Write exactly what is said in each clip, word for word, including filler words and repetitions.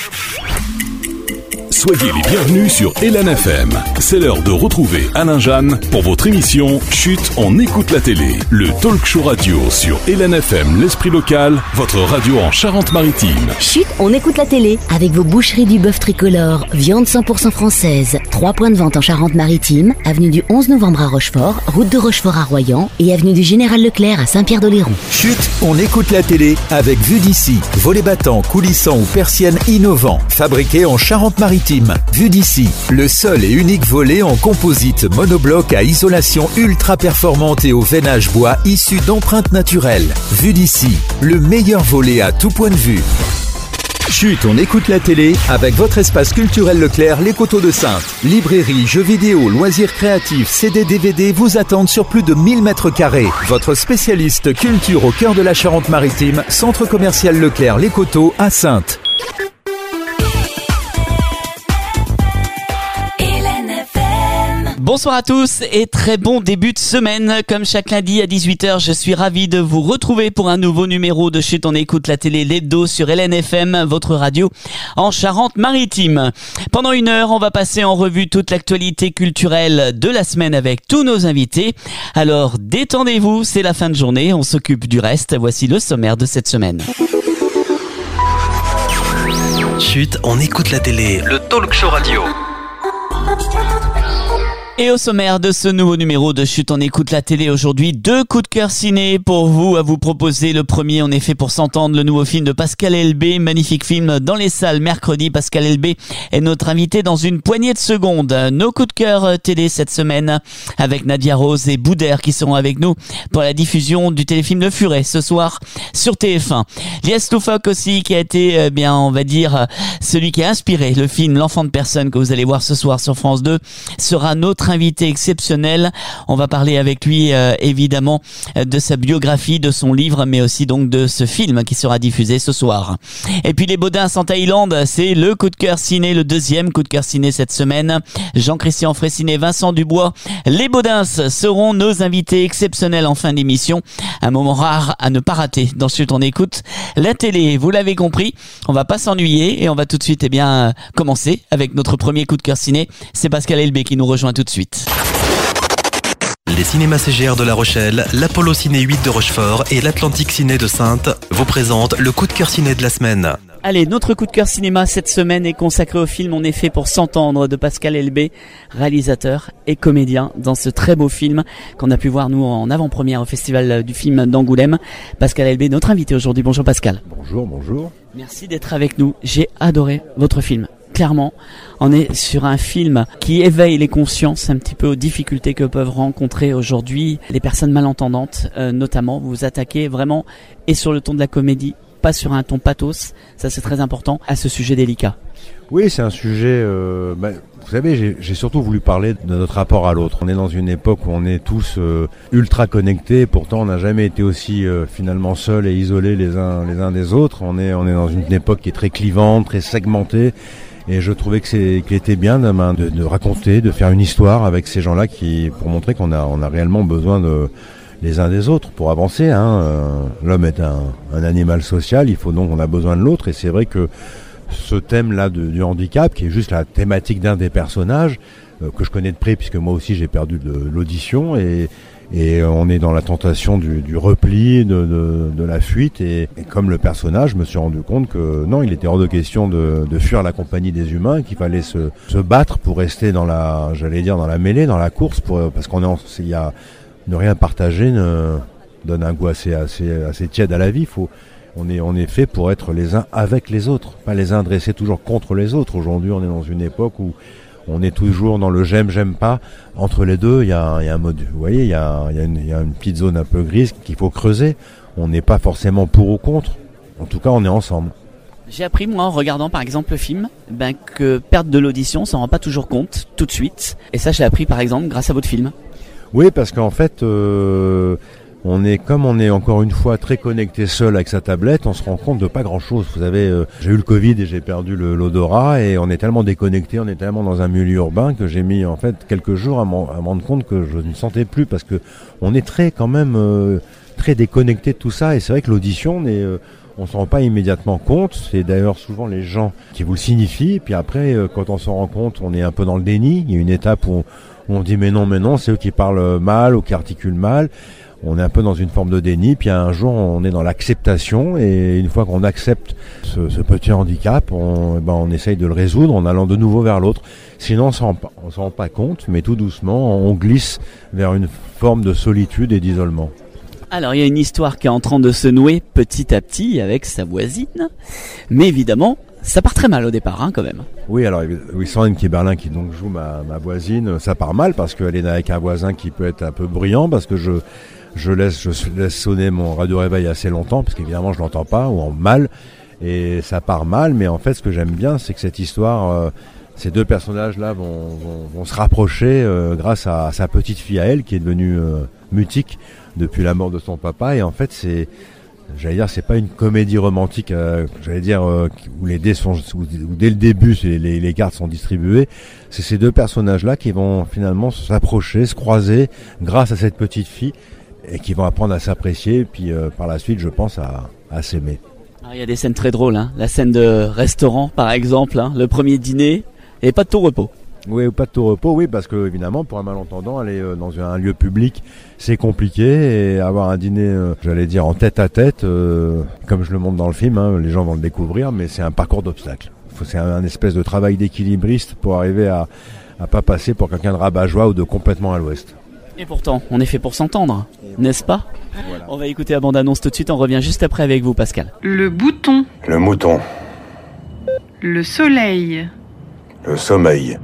Soyez les bienvenus sur Hélène F M. C'est l'heure de retrouver Alain Jeanne pour votre émission Chut, on écoute la télé. Le talk show radio sur Hélène F M, l'esprit local, votre radio en Charente-Maritime. Chut, on écoute la télé avec vos boucheries du bœuf tricolore, viande cent pour cent française. Trois points de vente en Charente-Maritime, avenue du onze novembre à Rochefort, route de Rochefort à Royan et avenue du Général Leclerc à Saint-Pierre-d'Oléron. Chut, on écoute la télé avec Vue d'ici. Volets battants, coulissants ou persiennes innovants, fabriqués en Charente-Maritime. Vue d'ici, le seul et unique volet en composite monobloc à isolation ultra performante et au veinage bois issu d'empreintes naturelles. Vue d'ici, le meilleur volet à tout point de vue. Chut, on écoute la télé avec votre espace culturel Leclerc, les Coteaux de Saintes. Librairie, jeux vidéo, loisirs créatifs, C D, D V D vous attendent sur plus de mille mètres carrés. Votre spécialiste culture au cœur de la Charente-Maritime, centre commercial Leclerc, les Coteaux à Saintes. Bonsoir à tous et très bon début de semaine. Comme chaque lundi à dix-huit heures, je suis ravi de vous retrouver pour un nouveau numéro de Chut, on écoute la télé, l'hebdo sur Hélène F M, votre radio en Charente-Maritime. Pendant une heure, on va passer en revue toute l'actualité culturelle de la semaine avec tous nos invités. Alors détendez-vous, c'est la fin de journée, on s'occupe du reste. Voici le sommaire de cette semaine. Chut, on écoute la télé, le talk show radio. Et au sommaire de ce nouveau numéro de Chut, on écoute la télé aujourd'hui, deux coups de cœur ciné pour vous à vous proposer. Le premier, en effet, pour s'entendre, le nouveau film de Pascal Elbé, magnifique film dans les salles mercredi. Pascal Elbé est notre invité dans une poignée de secondes. Nos coups de cœur télé cette semaine avec Nadia Rose et Boudère qui seront avec nous pour la diffusion du téléfilm Le Furet ce soir sur T F un. Lies Loufoque aussi qui a été, eh bien, on va dire, celui qui a inspiré le film L'Enfant de Personne que vous allez voir ce soir sur France deux sera notre invité exceptionnel. On va parler avec lui euh, évidemment de sa biographie, de son livre, mais aussi donc de ce film qui sera diffusé ce soir. Et puis les Baudins en Thaïlande, c'est le coup de cœur ciné, le deuxième coup de cœur ciné cette semaine. Jean-Christian Fraissinet, Vincent Dubois, les Baudins seront nos invités exceptionnels en fin d'émission. Un moment rare à ne pas rater dans Chut, on écoute la télé. Vous l'avez compris, on va pas s'ennuyer et on va tout de suite eh bien commencer avec notre premier coup de cœur ciné. C'est Pascal Elbé qui nous rejoint tout de suite. Les cinémas C G R de La Rochelle, l'Apollo Ciné huit de Rochefort et l'Atlantique Ciné de Saintes vous présentent le coup de cœur ciné de la semaine. Allez, notre coup de cœur cinéma cette semaine est consacré au film On est fait pour s'entendre de Pascal Elbé, réalisateur et comédien dans ce très beau film qu'on a pu voir nous en avant-première au Festival du film d'Angoulême. Pascal Elbé, notre invité aujourd'hui. Bonjour Pascal. Bonjour, bonjour. Merci d'être avec nous. J'ai adoré votre film. Clairement, on est sur un film qui éveille les consciences un petit peu aux difficultés que peuvent rencontrer aujourd'hui les personnes malentendantes, euh, notamment. Vous vous attaquez vraiment et sur le ton de la comédie, pas sur un ton pathos, ça c'est très important, à ce sujet délicat. Oui, c'est un sujet, euh, bah, vous savez, j'ai, j'ai surtout voulu parler de notre rapport à l'autre. On est dans une époque où on est tous euh, ultra connectés, pourtant on n'a jamais été aussi euh, finalement seuls et isolés les uns, les uns des autres. On est, on est dans une époque qui est très clivante, très segmentée. Et je trouvais que c'est qu'il était bien de, de, de raconter, de faire une histoire avec ces gens-là qui, pour montrer qu'on a, on a réellement besoin de les uns des autres pour avancer. Hein. Euh, l'homme est un, un animal social, il faut donc on a besoin de l'autre. Et c'est vrai que ce thème-là de, du handicap, qui est juste la thématique d'un des personnages euh, que je connais de près, puisque moi aussi j'ai perdu de, de l'audition et Et on est dans la tentation du, du repli, de, de, de la fuite. Et, et comme le personnage, je me suis rendu compte que non, il était hors de question de, de fuir la compagnie des humains, qu'il fallait se, se battre pour rester dans la, j'allais dire dans la mêlée, dans la course, pour, parce qu'on est, en, il y a ne rien partager ne, donne un goût assez, assez, assez tiède à la vie. Faut, on est, on est fait pour être les uns avec les autres, pas les uns dressés toujours contre les autres. Aujourd'hui, on est dans une époque où on est toujours dans le j'aime, j'aime pas. Entre les deux, il y a, il y a un mode, vous voyez, il y a, il y a une, il y a une petite zone un peu grise qu'il faut creuser. On n'est pas forcément pour ou contre. En tout cas, on est ensemble. J'ai appris, moi, en regardant par exemple le film, ben, que perdre de l'audition, on s'en rend pas toujours compte tout de suite. Et ça, j'ai appris par exemple grâce à votre film. Oui, parce qu'en fait, euh, on est, comme on est encore une fois très connecté seul avec sa tablette, on se rend compte de pas grand chose. Vous savez, euh, j'ai eu le Covid et j'ai perdu le, l'odorat et on est tellement déconnecté, on est tellement dans un milieu urbain que j'ai mis en fait quelques jours à, m'en, à me rendre compte que je ne sentais plus parce que on est très quand même euh, très déconnecté de tout ça et c'est vrai que l'audition, on est, euh, on s'en rend pas immédiatement compte. C'est d'ailleurs souvent les gens qui vous le signifient. Puis après, euh, quand on s'en rend compte, on est un peu dans le déni. Il y a une étape où on, où on dit mais non, mais non, c'est eux qui parlent mal ou qui articulent mal. On est un peu dans une forme de déni, puis un jour on est dans l'acceptation, et une fois qu'on accepte ce, ce petit handicap, on, ben on essaye de le résoudre en allant de nouveau vers l'autre. Sinon on s'en, on s'en rend pas compte, mais tout doucement on glisse vers une forme de solitude et d'isolement. Alors il y a une histoire qui est en train de se nouer petit à petit avec sa voisine, mais évidemment ça part très mal au départ hein, quand même. Oui, alors oui, Sandrine Kiberlin qui donc joue ma, ma voisine, ça part mal parce qu'elle est avec un voisin qui peut être un peu bruyant, parce que je Je laisse, je laisse sonner mon radio réveil assez longtemps, parce qu'évidemment je l'entends pas, ou en mal, et ça part mal, mais en fait ce que j'aime bien, c'est que cette histoire, euh, ces deux personnages-là vont, vont, vont se rapprocher euh, grâce à, à sa petite fille à elle, qui est devenue euh, mutique depuis la mort de son papa, et en fait c'est, j'allais dire, c'est pas une comédie romantique, euh, j'allais dire, euh, où les dés sont, où, où dès le début les, les, les cartes sont distribuées. C'est ces deux personnages-là qui vont finalement s'approcher, se croiser, grâce à cette petite fille, et qui vont apprendre à s'apprécier, et puis euh, par la suite, je pense, à, à s'aimer. Alors, il y a des scènes très drôles, hein. La scène de restaurant, par exemple, hein. Le premier dîner, et pas de tout repos. Oui, pas de tout repos, oui, parce que évidemment, pour un malentendant, aller euh, dans un lieu public, c'est compliqué, et avoir un dîner, euh, j'allais dire, en tête à tête, euh, comme je le montre dans le film, hein, les gens vont le découvrir, mais c'est un parcours d'obstacles. C'est un, un espèce de travail d'équilibriste pour arriver à, à pas passer pour quelqu'un de rabat-joie ou de complètement à l'ouest. Et pourtant, on est fait pour s'entendre, n'est-ce pas ? Voilà. On va écouter la bande-annonce tout de suite, on revient juste après avec vous, Pascal. Le bouton. Le mouton. Le soleil. Le sommeil.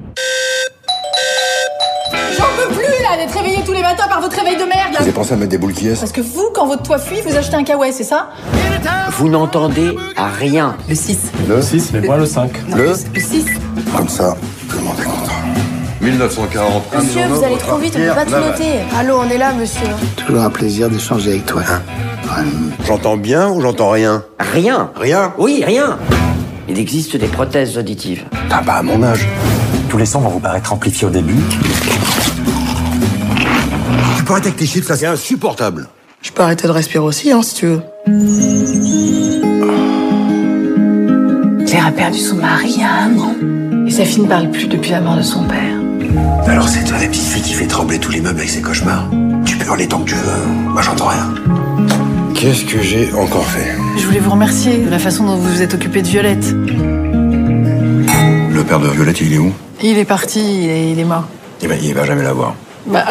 J'en peux plus là d'être réveillé tous les matins par votre réveil de merde là. Vous avez pensé à mettre des boules qui est ? Parce que vous, quand votre toit fuit, vous achetez un kawaii, c'est ça ? Vous n'entendez rien. Le six. Le six, mais le... pas le cinq. Non, le... le six. Comme ça, tout le monde est content. mille neuf cent quarante. Monsieur, vous allez trop vite, on peut pas tout noter. Allô, on est là, monsieur. Toujours un plaisir d'échanger avec toi. Hein. J'entends bien ou j'entends rien ? Rien. Rien ? Oui, rien. Il existe des prothèses auditives. Ah bah, à mon âge. Tous les sons vont vous paraître amplifiés au début. Tu peux arrêter avec tes chiffres, ça c'est insupportable. Je peux arrêter de respirer aussi, hein, si tu veux. Claire a perdu son mari il y a un an. Et sa fille ne parle plus depuis la mort de son père. Alors c'est toi la petite fille qui fait trembler tout l'immeuble avec ses cauchemars. Tu peux hurler tant que tu veux, moi j'entends rien. Qu'est-ce que j'ai encore fait ? Je voulais vous remercier de la façon dont vous vous êtes occupé de Violette. Le père de Violette, il est où ? Il est parti, il est, il est mort. Eh ben, il va jamais la voir. Bah,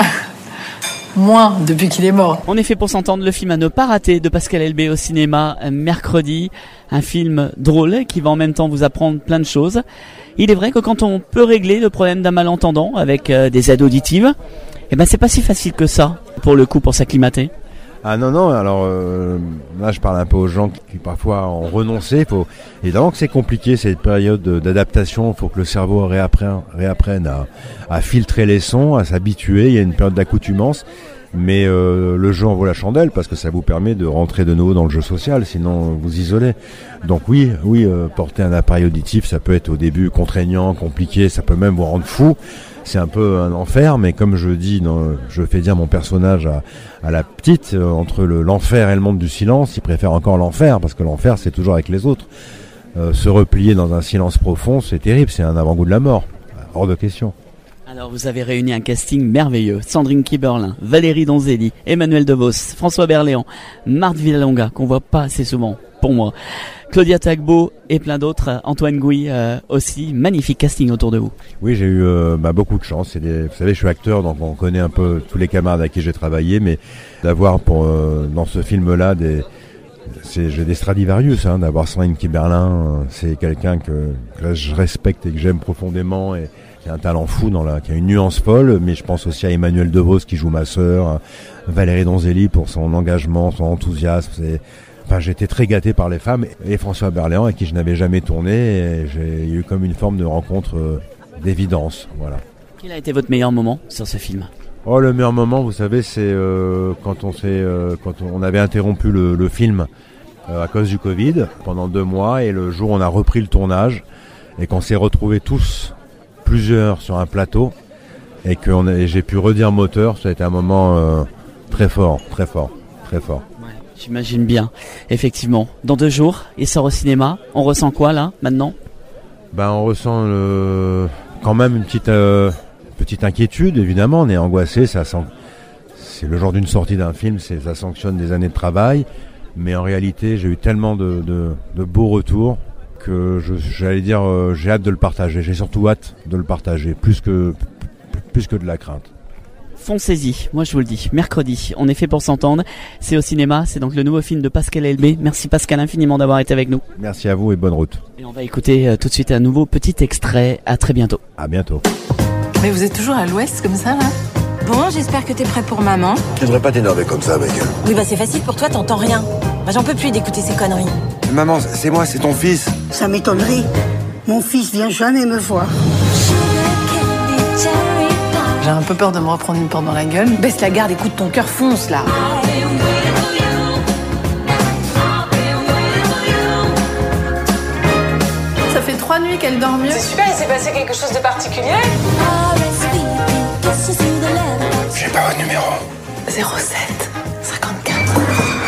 moins depuis qu'il est mort. On est fait pour s'entendre, le film à ne pas rater de Pascal Elbé au cinéma mercredi. Un film drôle qui va en même temps vous apprendre plein de choses. Il est vrai que quand on peut régler le problème d'un malentendant avec euh, des aides auditives, eh ben c'est pas si facile que ça, pour le coup, pour s'acclimater. Ah non, non, alors euh, là je parle un peu aux gens qui, qui parfois ont renoncé. Faut, évidemment que c'est compliqué, cette période d'adaptation, il faut que le cerveau réapprenne, réapprenne à, à filtrer les sons, à s'habituer, il y a une période d'accoutumance. Mais euh, le jeu en vaut la chandelle parce que ça vous permet de rentrer de nouveau dans le jeu social, sinon vous isolez. Donc oui, oui, euh, porter un appareil auditif, ça peut être au début contraignant, compliqué, ça peut même vous rendre fou. C'est un peu un enfer, mais comme je dis, dans, je fais dire mon personnage à, à la petite, euh, entre le, l'enfer et le monde du silence, il préfère encore l'enfer, parce que l'enfer c'est toujours avec les autres. Euh, se replier dans un silence profond, c'est terrible, c'est un avant-goût de la mort, hors de question. Alors vous avez réuni un casting merveilleux. Sandrine Kiberlin, Valérie Donzelli, Emmanuel DeVos, François Berléand, Marthe Villalonga, qu'on voit pas assez souvent, pour moi, Claudia Tagbo et plein d'autres, Antoine Gouy euh, aussi. Magnifique casting autour de vous. Oui, j'ai eu euh, bah, beaucoup de chance. C'est des, vous savez, je suis acteur, donc on connaît un peu tous les camarades avec qui j'ai travaillé, mais d'avoir pour euh, dans ce film-là des... C'est, j'ai des Stradivarius, hein, d'avoir Sandrine Kiberlin, euh, c'est quelqu'un que, que je respecte et que j'aime profondément, et qui a un talent fou, dans la, qui a une nuance folle, mais je pense aussi à Emmanuel DeVos qui joue ma sœur, Valérie Donzelli pour son engagement, son enthousiasme. C'est, enfin, j'ai été très gâté par les femmes, et François Berléand avec qui je n'avais jamais tourné, et j'ai eu comme une forme de rencontre euh, d'évidence, voilà. Quel a été votre meilleur moment sur ce film ? Oh, le meilleur moment, vous savez, c'est euh, quand on s'est, euh, quand on avait interrompu le, le film euh, à cause du Covid pendant deux mois, et le jour où on a repris le tournage et qu'on s'est retrouvés tous plusieurs sur un plateau et que on a, et j'ai pu redire moteur, ça a été un moment euh, très fort, très fort, très fort. Ouais. J'imagine bien, effectivement. Dans deux jours, il sort au cinéma. On ressent quoi là, maintenant ? Ben, on ressent euh, quand même une petite, euh, petite inquiétude, évidemment. On est angoissé, ça sent... c'est le genre d'une sortie d'un film, c'est, ça sanctionne des années de travail. Mais en réalité, j'ai eu tellement de, de, de beaux retours que je, j'allais dire, euh, j'ai hâte de le partager. J'ai surtout hâte de le partager, plus que, plus que de la crainte. Foncez-y, moi je vous le dis, mercredi, on est fait pour s'entendre, c'est au cinéma, c'est donc le nouveau film de Pascal Elbé. Merci Pascal infiniment d'avoir été avec nous. Merci à vous et bonne route. Et on va écouter euh, tout de suite un nouveau petit extrait, à très bientôt. À bientôt. Mais vous êtes toujours à l'ouest comme ça, là ? Bon, j'espère que t'es prêt pour maman. Tu devrais pas t'énerver comme ça, Michael. Oui, bah c'est facile pour toi, t'entends rien. Bah j'en peux plus d'écouter ces conneries. Maman, c'est moi, c'est ton fils. Ça m'étonnerait. Mon fils vient jamais me voir. J'ai un peu peur de me reprendre une porte dans la gueule. Baisse la garde, écoute, ton cœur fonce, là. Ça fait trois nuits qu'elle dort mieux. C'est super, il s'est passé quelque chose de particulier. J'ai pas votre numéro. zéro sept cinquante-quatre.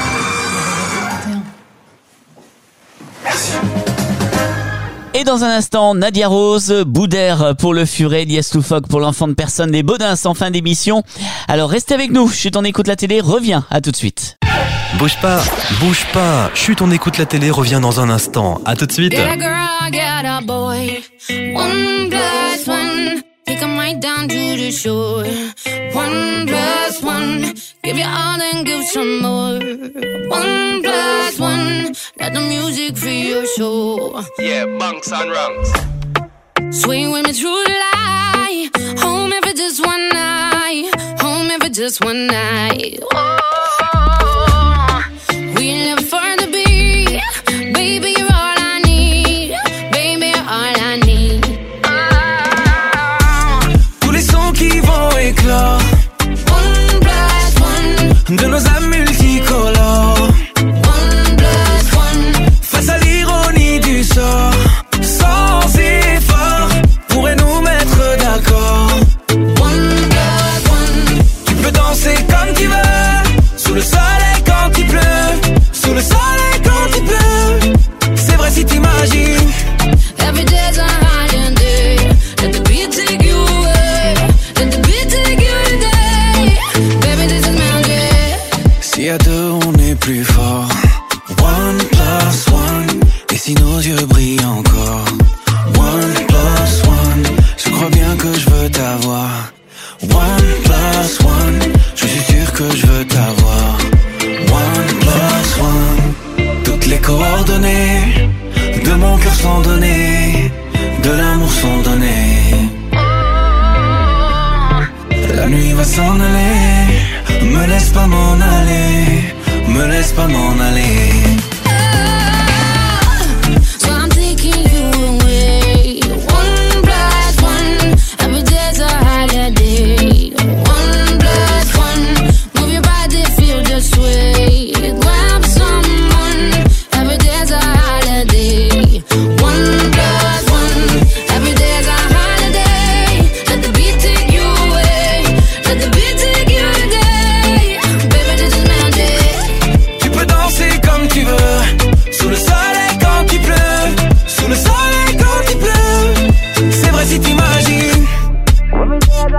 Merci. Et dans un instant, Nadia Rose, Boudère pour le furet, Lies Loufoque pour l'enfant de personne, des Baudins en fin d'émission. Alors restez avec nous, Chut on écoute la télé, revient, à tout de suite. Bouge pas, bouge pas. Chut, on écoute la télé, revient dans un instant. À tout de suite. Get a girl, get a boy. One plus one. Take 'em right down to the shore. One plus one. Give you all and give some more. One plus one. Let the music free your soul. Yeah, bunks and rungs. Swing with me through the light. Home if it's just one night. Home if it's just one night. Oh. We live for the beat, baby, you're all I need, baby, you're all I need. Ah. Tous les sons qui vont éclore, one plus one, de nos âmes multicolores, one plus one, face à l'ironie du sort, sans effort, pourrait nous mettre d'accord. One plus one, tu peux danser comme tu veux, sous le soleil quand il pleut. Sous le soleil quand il pleut, c'est vrai si t'imagines. Every day's a holiday. Let the beat take you away. Let the beat take you today. Baby, this is magic. Si à deux on est plus fort. One plus one. Et si nos yeux brillent encore. One plus one. Je crois bien que je veux t'avoir. One plus one. Je suis sûr que je veux t'avoir. One plus one. Toutes les coordonnées de mon cœur sont données, de l'amour sont données. La nuit va s'en aller, me laisse pas m'en aller, me laisse pas m'en aller. So I'm taking you away. One plus one. Every day's a holiday. One plus one. Move your body, feel the sway. Grab someone. Every day's a holiday. One plus one. Every day's a holiday. Let the beat take you away. Let the beat take you today. Baby, this is magic. Tu peux danser comme tu veux, sous le soleil quand il pleut, sous le soleil quand il pleut. C'est vrai si t'imagines. One plus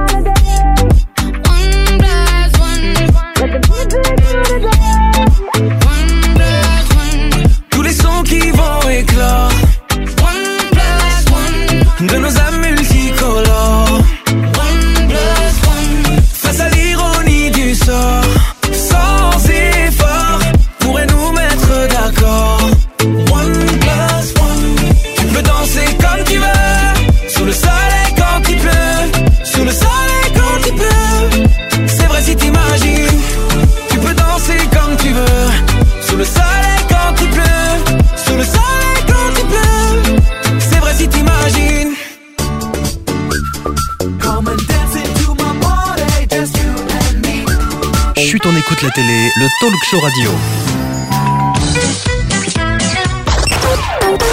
one. Let the beat take you today. One plus one. Tous les sons qui vont éclore, One plus one. de nos âmes multicolores, One plus one. face à l'ironie du sort, sans effort, pourrait nous mettre d'accord. One plus one. Tu peux danser comme tu veux, sous le soleil quand il pleut, sous le soleil quand il pleut. C'est vrai si t'imagines. Tu peux danser comme tu veux, sous le soleil quand il pleut, sous le soleil quand il pleut. C'est vrai si t'imagines. Come and dance into my body, just you and me. Chut, on écoute la télé, le talk show radio.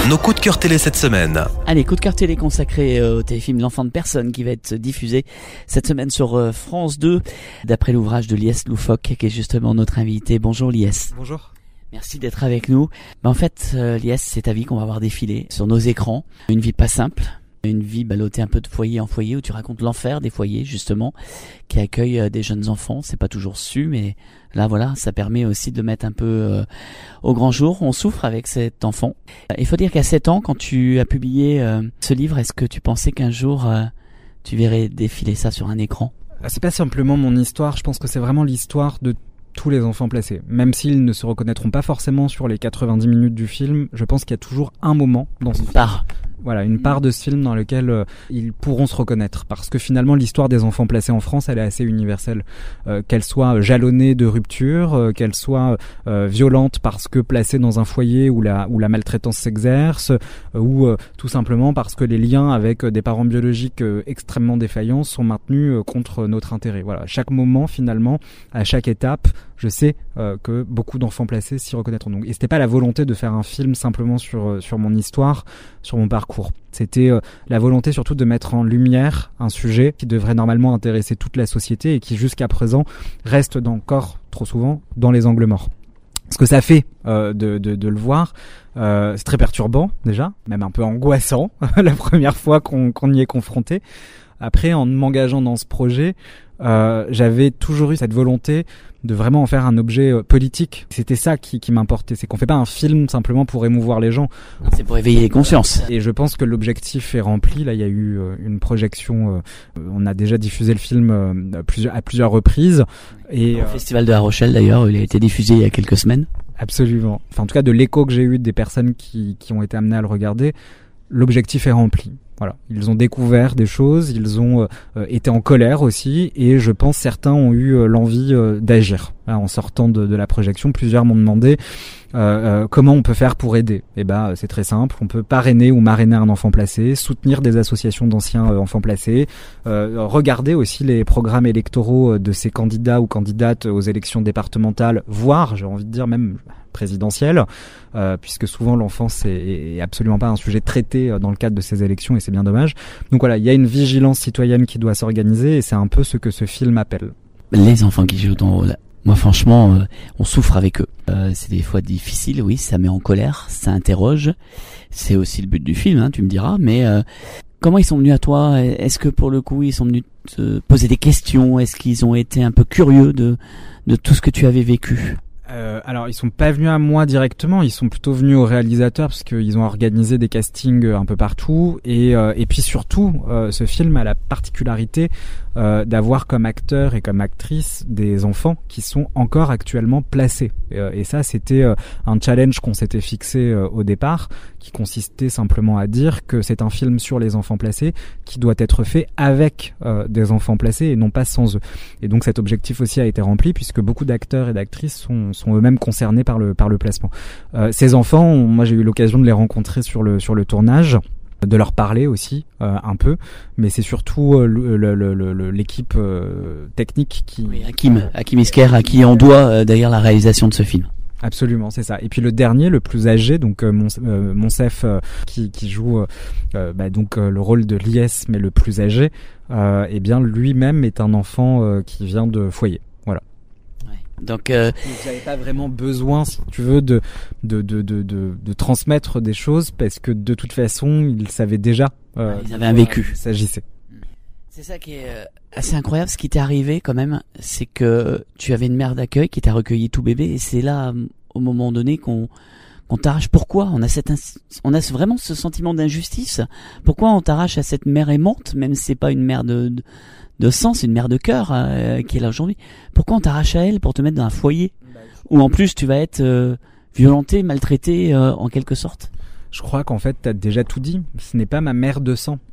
Nos coups de cœur télé cette semaine. Allez, coup de cœur télé consacré euh, au téléfilm L'Enfant de Personne qui va être diffusé cette semaine sur euh, France deux, d'après l'ouvrage de Lies Loufoque, qui est justement notre invité. Bonjour Lies. Bonjour. Merci d'être avec nous. Ben, en fait, euh, Lies, c'est ta vie qu'on va voir défiler sur nos écrans. Une vie pas simple. Une vie ballottée un peu de foyer en foyer, où tu racontes l'enfer des foyers, justement, qui accueillent euh, des jeunes enfants. C'est pas toujours su, mais là, voilà, ça permet aussi de mettre un peu euh, au grand jour. On souffre avec cet enfant. Il faut dire qu'à sept ans, quand tu as publié euh, ce livre, est-ce que tu pensais qu'un jour, euh, tu verrais défiler ça sur un écran ? C'est pas simplement mon histoire, je pense que c'est vraiment l'histoire de tous les enfants placés. Même s'ils ne se reconnaîtront pas forcément sur les quatre-vingt-dix minutes du film, je pense qu'il y a toujours un moment dans ce film. Part. Voilà, une part de ce film dans lequel euh, ils pourront se reconnaître. Parce que finalement, l'histoire des enfants placés en France, elle est assez universelle. Euh, qu'elle soit jalonnée de rupture, euh, qu'elle soit euh, violente parce que placée dans un foyer où la, où la maltraitance s'exerce, euh, ou euh, tout simplement parce que les liens avec euh, des parents biologiques euh, extrêmement défaillants sont maintenus euh, contre notre intérêt. Voilà, à chaque moment, finalement, à chaque étape, je sais euh, que beaucoup d'enfants placés s'y reconnaîtront. Donc, et c'était pas la volonté de faire un film simplement sur, euh, sur mon histoire, sur mon parcours. C'était euh, la volonté surtout de mettre en lumière un sujet qui devrait normalement intéresser toute la société et qui jusqu'à présent reste encore trop souvent dans les angles morts. Ce que ça fait euh, de, de, de le voir, euh, c'est très perturbant déjà, même un peu angoissant la première fois qu'on, qu'on y est confronté. Après, en m'engageant dans ce projet, euh, j'avais toujours eu cette volonté de vraiment en faire un objet euh, politique. C'était ça qui, qui m'importait, c'est qu'on fait pas un film simplement pour émouvoir les gens. C'est pour éveiller les consciences. Et je pense que l'objectif est rempli. Là, il y a eu euh, une projection. Euh, on a déjà diffusé le film euh, à, plusieurs, à plusieurs reprises. Et, Au euh, Festival de La Rochelle, d'ailleurs, il a été diffusé il y a quelques semaines. Absolument. Enfin, en tout cas, de l'écho que j'ai eu des personnes qui, qui ont été amenées à le regarder, l'objectif est rempli. Voilà, ils ont découvert des choses, ils ont euh, été en colère aussi, et je pense certains ont eu euh, l'envie euh, d'agir. Là, en sortant de, de la projection, plusieurs m'ont demandé euh, euh, comment on peut faire pour aider. Et ben, c'est très simple, on peut parrainer ou marrainer un enfant placé, soutenir des associations d'anciens euh, enfants placés, euh, regarder aussi les programmes électoraux de ces candidats ou candidates aux élections départementales, voire, j'ai envie de dire même présidentielle, euh, puisque souvent l'enfance est, est absolument pas un sujet traité dans le cadre de ces élections, et c'est bien dommage. Donc voilà, il y a une vigilance citoyenne qui doit s'organiser, et c'est un peu ce que ce film appelle. Les enfants qui jouent ton rôle, moi franchement, euh, on souffre avec eux. Euh, c'est des fois difficile, oui, ça met en colère, ça interroge. C'est aussi le but du film, hein, tu me diras, mais euh, comment ils sont venus à toi ? Est-ce que pour le coup, ils sont venus te poser des questions ? Est-ce qu'ils ont été un peu curieux de, de tout ce que tu avais vécu ? Euh, alors ils sont pas venus à moi directement, ils sont plutôt venus au réalisateur parce qu'ils ont organisé des castings un peu partout, et euh, et puis surtout euh, ce film a la particularité euh, d'avoir comme acteur et comme actrice des enfants qui sont encore actuellement placés, et, euh, et ça c'était euh, un challenge qu'on s'était fixé euh, au départ, qui consistait simplement à dire que c'est un film sur les enfants placés qui doit être fait avec euh, des enfants placés et non pas sans eux. Et donc cet objectif aussi a été rempli, puisque beaucoup d'acteurs et d'actrices sont, sont eux-mêmes concernés par le, par le placement. Euh, ces enfants, on, moi j'ai eu l'occasion de les rencontrer sur le, sur le tournage, de leur parler aussi euh, un peu, mais c'est surtout euh, le, le, le, le, l'équipe euh, technique qui... Oui, Hakim, Hakim Isker, à qui on doit euh, d'ailleurs la réalisation de ce film. Absolument, c'est ça. Et puis le dernier, le plus âgé, donc euh, mon, euh, Monsef, euh, qui, qui joue euh, bah, donc euh, le rôle de Lies, mais le plus âgé, euh, eh bien lui-même est un enfant euh, qui vient de foyer. Voilà. Ouais. Donc, euh... donc j'avais pas vraiment besoin, si tu veux, de de de de de, de transmettre des choses, parce que de toute façon, ils savaient déjà. Euh, ils avaient un vécu. Il s'agissait. C'est ça qui est assez incroyable. Ce qui t'est arrivé quand même, c'est que tu avais une mère d'accueil qui t'a recueilli tout bébé, et c'est là, au moment donné, qu'on qu'on t'arrache. Pourquoi on a cette ins- on a vraiment ce sentiment d'injustice. Pourquoi on t'arrache à cette mère aimante, même si c'est pas une mère de de, de sang, c'est une mère de cœur euh, qui est là aujourd'hui. Pourquoi on t'arrache à elle pour te mettre dans un foyer où en plus tu vas être euh, violenté, maltraité euh, en quelque sorte? Je crois qu'en fait, t'as déjà tout dit. Ce n'est pas ma mère de sang.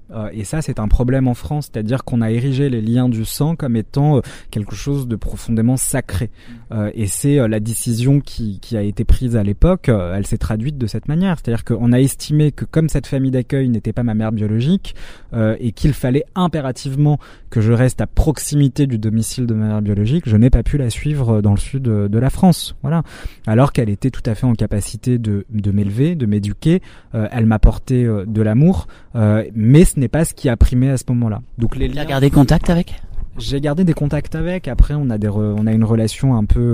Euh, et ça, c'est un problème en France, c'est-à-dire qu'on a érigé les liens du sang comme étant euh, quelque chose de profondément sacré. Euh, et c'est euh, la décision qui, qui a été prise à l'époque, euh, elle s'est traduite de cette manière. C'est-à-dire qu'on a estimé que comme cette famille d'accueil n'était pas ma mère biologique euh, et qu'il fallait impérativement que je reste à proximité du domicile de ma mère biologique, je n'ai pas pu la suivre dans le sud de, de la France. Voilà. Alors qu'elle était tout à fait en capacité de, de m'élever, de m'éduquer, euh, elle m'apportait euh, de l'amour, euh, mais ce n'est pas ce qui a primé à ce moment-là. Donc les liens... Tu as gardé contact avec ? J'ai gardé des contacts avec. Après, on a des, re... on a une relation un peu,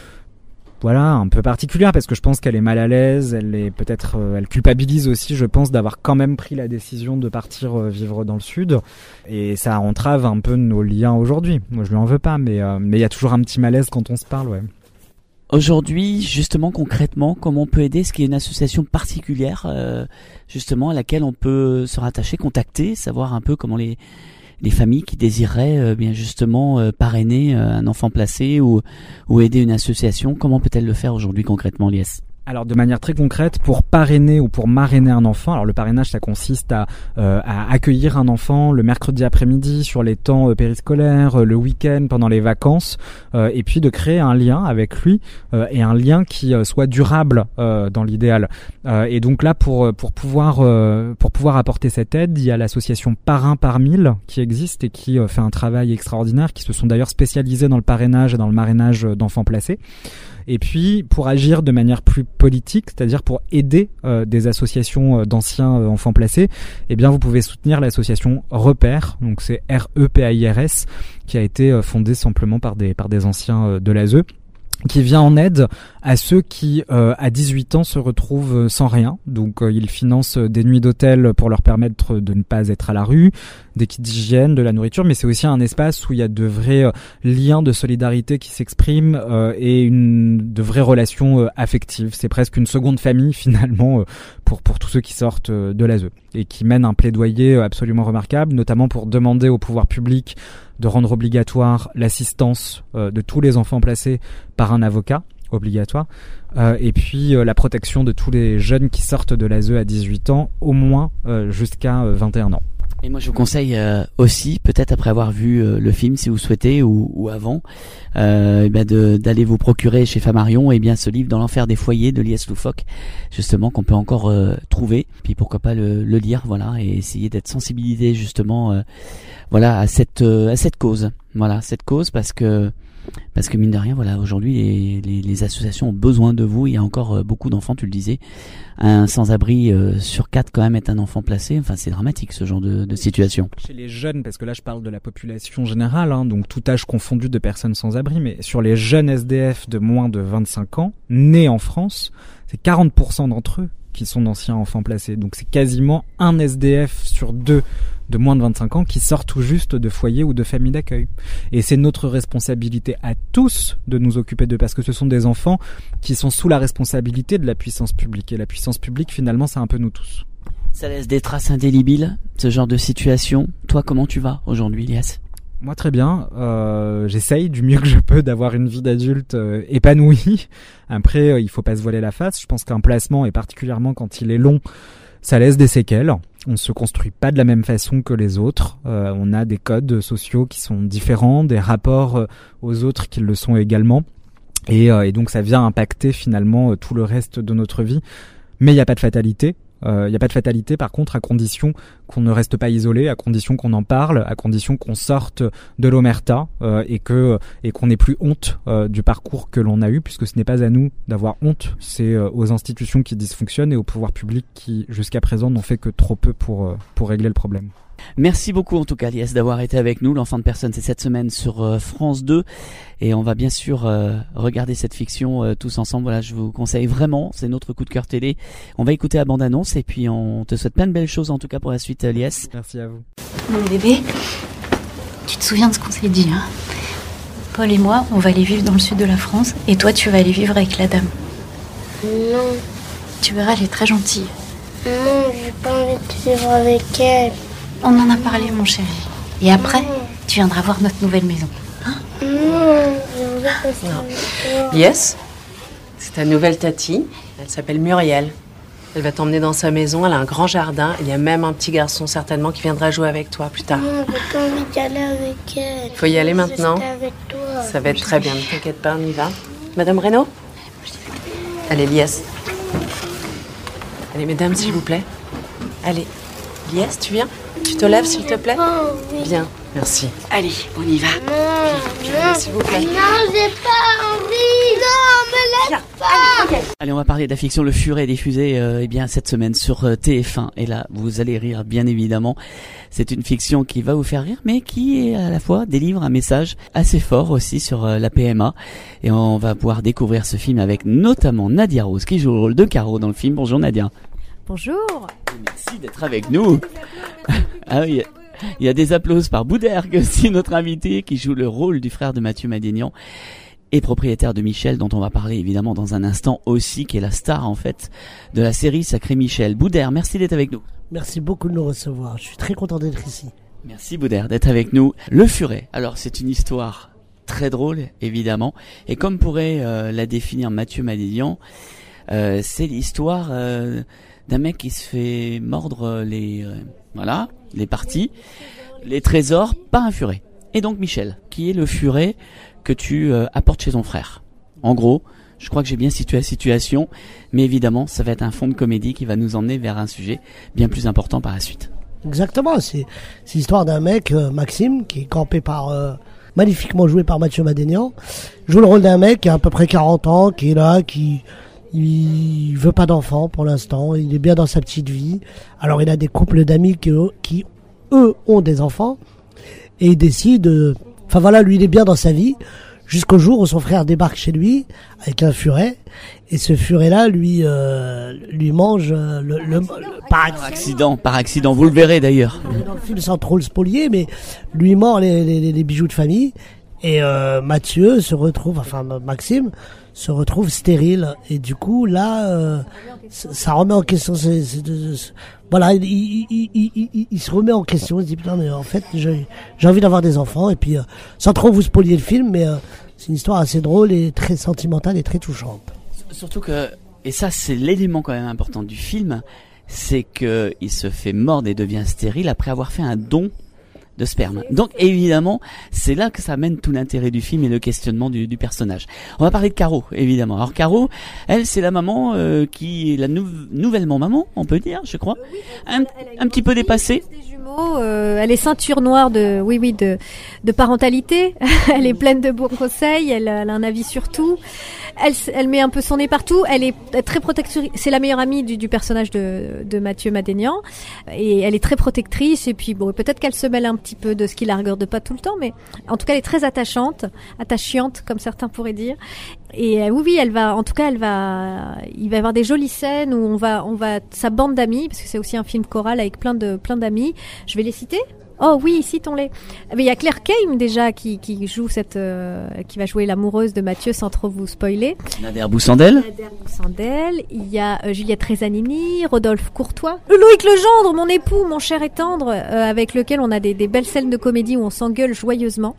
voilà, un peu particulière parce que je pense qu'elle est mal à l'aise. Elle est peut-être, euh, elle culpabilise aussi, je pense, d'avoir quand même pris la décision de partir euh, vivre dans le sud. Et ça entrave un peu nos liens aujourd'hui. Moi, je lui en veux pas, mais euh, mais il y a toujours un petit malaise quand on se parle, ouais. Aujourd'hui, justement, concrètement, comment on peut aider ? Est-ce qu'il y a une association particulière, euh, justement, à laquelle on peut se rattacher, contacter, savoir un peu comment les les familles qui désireraient, euh, bien justement, euh, parrainer euh, un enfant placé ou ou aider une association, comment peut-elle le faire aujourd'hui concrètement, Lies ? Alors de manière très concrète, pour parrainer ou pour marrainer un enfant, alors le parrainage ça consiste à, euh, à accueillir un enfant le mercredi après-midi sur les temps euh, périscolaires, euh, le week-end, pendant les vacances, euh, et puis de créer un lien avec lui euh, et un lien qui euh, soit durable euh, dans l'idéal. Euh, et donc là pour pour pouvoir euh, pour pouvoir apporter cette aide, il y a l'association Parrain par mille qui existe et qui euh, fait un travail extraordinaire, qui se sont d'ailleurs spécialisés dans le parrainage et dans le marrainage d'enfants placés. Et puis, pour agir de manière plus politique, c'est-à-dire pour aider euh, des associations euh, d'anciens euh, enfants placés, eh bien, vous pouvez soutenir l'association Repère, donc c'est R E P A I R S, qui a été euh, fondée simplement par des par des anciens euh, de l'A S E, qui vient en aide à ceux qui, euh, à dix-huit ans, se retrouvent sans rien. Donc, euh, ils financent des nuits d'hôtel pour leur permettre de ne pas être à la rue, des kits d'hygiène, de la nourriture, mais c'est aussi un espace où il y a de vrais euh, liens de solidarité qui s'expriment euh, et une, de vraies relations euh, affectives. C'est presque une seconde famille, finalement, euh, pour, pour tous ceux qui sortent euh, de l'A S E et qui mènent un plaidoyer absolument remarquable, notamment pour demander au pouvoir public de rendre obligatoire l'assistance euh, de tous les enfants placés par un avocat obligatoire, euh, et puis euh, la protection de tous les jeunes qui sortent de l'A S E à dix-huit ans, au moins euh, jusqu'à euh, vingt et un ans. Et moi je vous conseille euh, aussi, peut-être après avoir vu euh, le film si vous souhaitez ou, ou avant, euh, eh bien de, d'aller vous procurer chez Flammarion eh bien ce livre Dans l'enfer des foyers de Lies Loufoque, justement qu'on peut encore euh, trouver, puis pourquoi pas le, le lire, voilà, et essayer d'être sensibilisé justement euh, voilà à cette euh, à cette cause, voilà cette cause parce que Parce que mine de rien, voilà, aujourd'hui les, les, les associations ont besoin de vous. Il y a encore euh, beaucoup d'enfants, tu le disais. Un sans-abri euh, sur quatre quand même est un enfant placé. Enfin, c'est dramatique ce genre de, de situation. Chez les jeunes, parce que là je parle de la population générale, hein, donc tout âge confondu de personnes sans-abri, mais sur les jeunes S D F de moins de vingt-cinq ans, nés en France, c'est quarante pour cent d'entre eux qui sont d'anciens enfants placés. Donc c'est quasiment un S D F sur deux de moins de vingt-cinq ans qui sortent tout juste de foyers ou de familles d'accueil. Et c'est notre responsabilité à tous de nous occuper d'eux, parce que ce sont des enfants qui sont sous la responsabilité de la puissance publique. Et la puissance publique, finalement, c'est un peu nous tous. Ça laisse des traces indélébiles, ce genre de situation. Toi, comment tu vas aujourd'hui, Lies ? Moi, très bien. Euh, j'essaye du mieux que je peux d'avoir une vie d'adulte euh, épanouie. Après, euh, il faut pas se voiler la face. Je pense qu'un placement, et particulièrement quand il est long, ça laisse des séquelles. On ne se construit pas de la même façon que les autres. Euh, on a des codes sociaux qui sont différents, des rapports euh, aux autres qui le sont également. Et, euh, et donc ça vient impacter finalement euh, tout le reste de notre vie. Mais il n'y a pas de fatalité. Il euh, n'y a pas de fatalité par contre, à condition qu'on ne reste pas isolé, à condition qu'on en parle, à condition qu'on sorte de l'omerta euh, et que et qu'on n'ait plus honte euh, du parcours que l'on a eu, puisque ce n'est pas à nous d'avoir honte, c'est euh, aux institutions qui dysfonctionnent et au pouvoir public qui jusqu'à présent n'ont fait que trop peu pour euh, pour régler le problème. Merci beaucoup en tout cas, Lies, d'avoir été avec nous. L'enfant de personne, c'est cette semaine sur euh, France deux et on va bien sûr euh, regarder cette fiction euh, tous ensemble. Voilà, je vous conseille vraiment, c'est notre coup de cœur télé. On va écouter la bande-annonce et puis on te souhaite plein de belles choses en tout cas pour la suite, euh, Lies. Merci à vous. Mon bébé, tu te souviens de ce qu'on s'est dit, hein ? Paul et moi, on va aller vivre dans le sud de la France et toi, tu vas aller vivre avec la dame. Non. Tu verras, elle est très gentille. Non, j'ai pas envie de vivre avec elle. On en a parlé, mon chéri. Et après, mmh. tu viendras voir notre nouvelle maison. Hein ? Non, j'ai envie de rester avec toi. Yes, c'est ta nouvelle tati. Elle s'appelle Muriel. Elle va t'emmener dans sa maison, elle a un grand jardin. Il y a même un petit garçon certainement qui viendra jouer avec toi plus tard. Non, j'ai pas envie d'aller avec elle. Faut y aller maintenant. Avec toi. Ça va être très bien, ne t'inquiète pas, on y va. Madame Reynaud ? Allez, Lies. Allez, mesdames, s'il vous plaît. Allez, Lies, tu viens ? Tu te lèves, s'il te plaît ? Bien, merci. Allez, on y va. Non, s'il vous plaît. Non, j'ai pas envie. Non, me lève pas. Allez, on va parler de la fiction Le Furet, diffusée euh, eh bien cette semaine sur euh, T F un. Et là, vous allez rire, bien évidemment. C'est une fiction qui va vous faire rire, mais qui à la fois délivre un message assez fort aussi sur euh, la P M A. Et on va pouvoir découvrir ce film avec notamment Nadia Rose, qui joue le rôle de Caro dans le film. Bonjour Nadia. Bonjour. Merci d'être avec nous. Ah oui, il y a des applaudissements par Boudergue aussi, notre invité, qui joue le rôle du frère de Mathieu Madénian et propriétaire de Michel, dont on va parler évidemment dans un instant aussi, qui est la star en fait de la série Sacré Michel. Boudère, merci d'être avec nous. Merci beaucoup de nous recevoir, je suis très content d'être ici. Merci Boudère d'être avec nous. Le Furet, alors c'est une histoire très drôle évidemment, et comme pourrait euh, la définir Mathieu Madénian, euh, c'est l'histoire euh, d'un mec qui se fait mordre les euh, voilà les parties, les trésors par un furet. Et donc Michel, qui est le furet que tu euh, apportes chez ton frère. En gros, je crois que j'ai bien situé la situation, mais évidemment, ça va être un fond de comédie qui va nous emmener vers un sujet bien plus important par la suite. Exactement, c'est, c'est l'histoire d'un mec, euh, Maxime, qui est campé par, euh, magnifiquement joué par Mathieu Madénian, joue le rôle d'un mec qui a à peu près quarante ans, qui est là, qui il veut pas d'enfant pour l'instant, il est bien dans sa petite vie. Alors il a des couples d'amis qui, qui eux, ont des enfants, et il décide... Euh, Enfin voilà, lui il est bien dans sa vie, jusqu'au jour où son frère débarque chez lui avec un furet, et ce furet-là lui euh, lui mange le, le, le par accident. accident, par accident. Vous le verrez d'ailleurs. Dans le film sans trop le spolier, mais lui mord les, les, les bijoux de famille, et euh, Mathieu se retrouve, enfin Maxime se retrouve stérile, et du coup là, euh, ça remet en question. C'est, c'est, c'est, voilà, il, il, il, il, il, il se remet en question. Il se dit putain, mais en fait, j'ai, j'ai envie d'avoir des enfants. Et puis, euh, sans trop vous spolier le film, mais euh, c'est une histoire assez drôle et très sentimentale et très touchante. Surtout que, et ça, c'est l'élément quand même important du film, c'est que il se fait mordre et devient stérile après avoir fait un don de sperme. Donc évidemment, c'est là que ça mène tout l'intérêt du film et le questionnement du, du personnage. On va parler de Caro, évidemment. Alors Caro, elle, c'est la maman euh, qui est la nou- nouvellement maman, on peut dire, je crois, un, un petit peu dépassée. Euh, elle est ceinture noire de, oui, oui, de, de parentalité. Elle est pleine de bons conseils. Elle, elle a un avis sur tout. Elle, elle met un peu son nez partout. Elle est très protectrice. C'est la meilleure amie du, du personnage de, de Mathieu Madénian. Et elle est très protectrice. Et puis, bon, peut-être qu'elle se mêle un petit peu de ce qui la regarde pas tout le temps, mais en tout cas, elle est très attachante, attachante, comme certains pourraient dire. Et euh, oui, oui, elle va, en tout cas, elle va, il va y avoir des jolies scènes où on va, on va, sa bande d'amis, parce que c'est aussi un film choral avec plein de, plein d'amis. Je vais les citer. Oh oui, citons-les. Mais il y a Claire Keim déjà qui, qui joue cette, euh, qui va jouer l'amoureuse de Mathieu sans trop vous spoiler. Nader Boussandel. Nader Boussandel. Il y a euh, Juliette Rezanini, Rodolphe Courtois, Loïc Legendre, mon époux, mon cher et tendre, euh, avec lequel on a des, des belles scènes de comédie où on s'engueule joyeusement.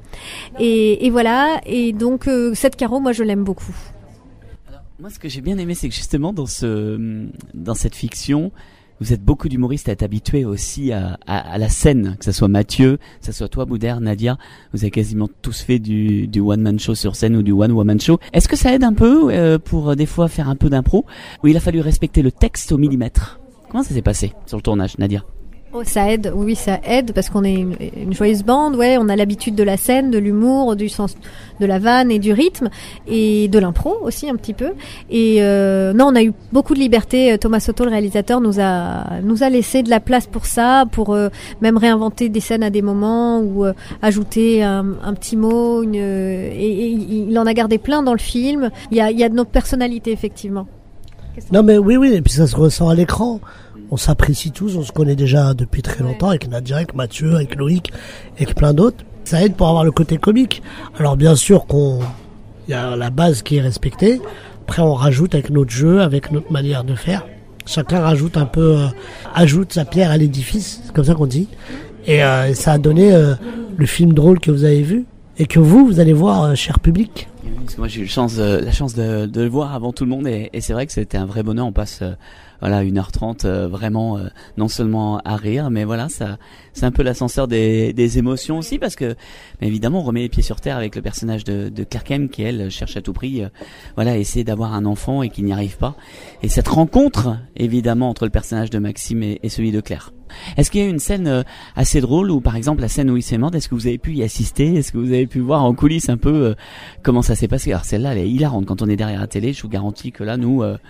Et, et voilà. Et donc euh, cette Caro, moi je l'aime beaucoup. Alors, moi, ce que j'ai bien aimé, c'est que justement dans ce, dans cette fiction, vous êtes beaucoup d'humoristes à être habitués aussi à, à, à la scène, que ce soit Mathieu, que ce soit toi, Boudère, Nadia. Vous avez quasiment tous fait du, du one-man show sur scène ou du one-woman show. Est-ce que ça aide un peu euh, pour euh, des fois faire un peu d'impro, où il a fallu respecter le texte au millimètre? Comment ça s'est passé sur le tournage, Nadia? Oh, ça aide, oui, ça aide parce qu'on est une, une joyeuse bande, ouais, on a l'habitude de la scène, de l'humour, du sens de la vanne et du rythme et de l'impro aussi un petit peu. Et euh, non, on a eu beaucoup de liberté. Thomas Soto, le réalisateur, nous a nous a laissé de la place pour ça, pour euh, même réinventer des scènes à des moments ou euh, ajouter un, un petit mot. Une, et, et il en a gardé plein dans le film. Il y a il y a de notre personnalité effectivement. Non mais oui oui, et puis ça se ressent à l'écran. On s'apprécie tous, on se connaît déjà depuis très longtemps, avec Nadia, avec Mathieu, avec Loïc, avec plein d'autres. Ça aide pour avoir le côté comique. Alors bien sûr qu'on, il y a la base qui est respectée. Après on rajoute avec notre jeu, avec notre manière de faire. Chacun rajoute un peu, euh, ajoute sa pierre à l'édifice, c'est comme ça qu'on dit. Et euh, ça a donné euh, le film drôle que vous avez vu et que vous, vous allez voir, euh, cher public. Parce que moi j'ai eu la chance, euh, la chance de, de le voir avant tout le monde et, et c'est vrai que c'était un vrai bonheur. On passe euh, voilà, une heure trente, euh, vraiment, euh, non seulement à rire, mais voilà, ça, c'est un peu l'ascenseur des, des émotions aussi, parce que, évidemment, on remet les pieds sur terre avec le personnage de, de Claire Kem, qui elle cherche à tout prix, euh, voilà, essayer d'avoir un enfant et qui n'y arrive pas. Et cette rencontre, évidemment, entre le personnage de Maxime et, et celui de Claire. Est-ce qu'il y a une scène euh, assez drôle où, par exemple, la scène où il se morde, est-ce que vous avez pu y assister? Est-ce que vous avez pu voir en coulisses un peu euh, comment ça s'est passé? Alors celle-là, elle est hilarante. Quand on est derrière la télé, je vous garantis que là, nous, euh,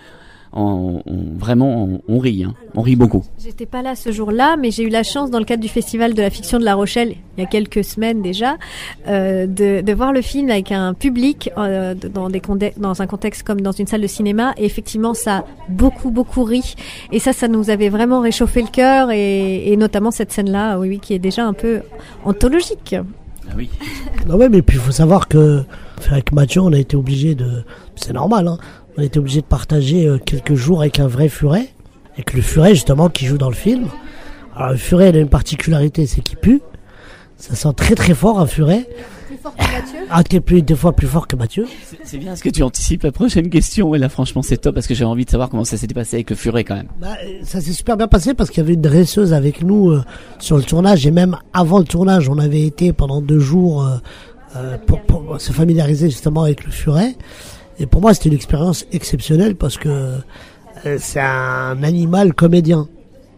on, on, vraiment, on, on rit, hein. On rit beaucoup. J'étais pas là ce jour-là, mais j'ai eu la chance, dans le cadre du Festival de la fiction de La Rochelle, il y a quelques semaines déjà, euh, de, de voir le film avec un public euh, dans, des condé- dans un contexte comme dans une salle de cinéma. Et effectivement, ça a beaucoup, beaucoup ri. Et ça, ça nous avait vraiment réchauffé le cœur. Et, et notamment cette scène-là, oui, oui, qui est déjà un peu anthologique. Ah oui. Non, ouais, mais puis il faut savoir que avec Mathieu, on a été obligé de... C'est normal, hein. On a été obligé de partager quelques jours avec un vrai furet. Avec le furet, justement, qui joue dans le film. Alors, le furet, il a une particularité, c'est qu'il pue. Ça sent très très fort, un furet. Plus fort que Mathieu. Ah, t'es plus, deux fois plus fort que Mathieu. C'est, c'est bien, est-ce que tu anticipes la prochaine question? Et là, franchement, c'est top, parce que j'avais envie de savoir comment ça s'était passé avec le furet, quand même. Bah, ça s'est super bien passé, parce qu'il y avait une dresseuse avec nous euh, sur le tournage. Et même avant le tournage, on avait été pendant deux jours euh, euh, pour, pour se familiariser justement avec le furet. Et pour moi, c'était une expérience exceptionnelle, parce que euh, c'est un animal comédien.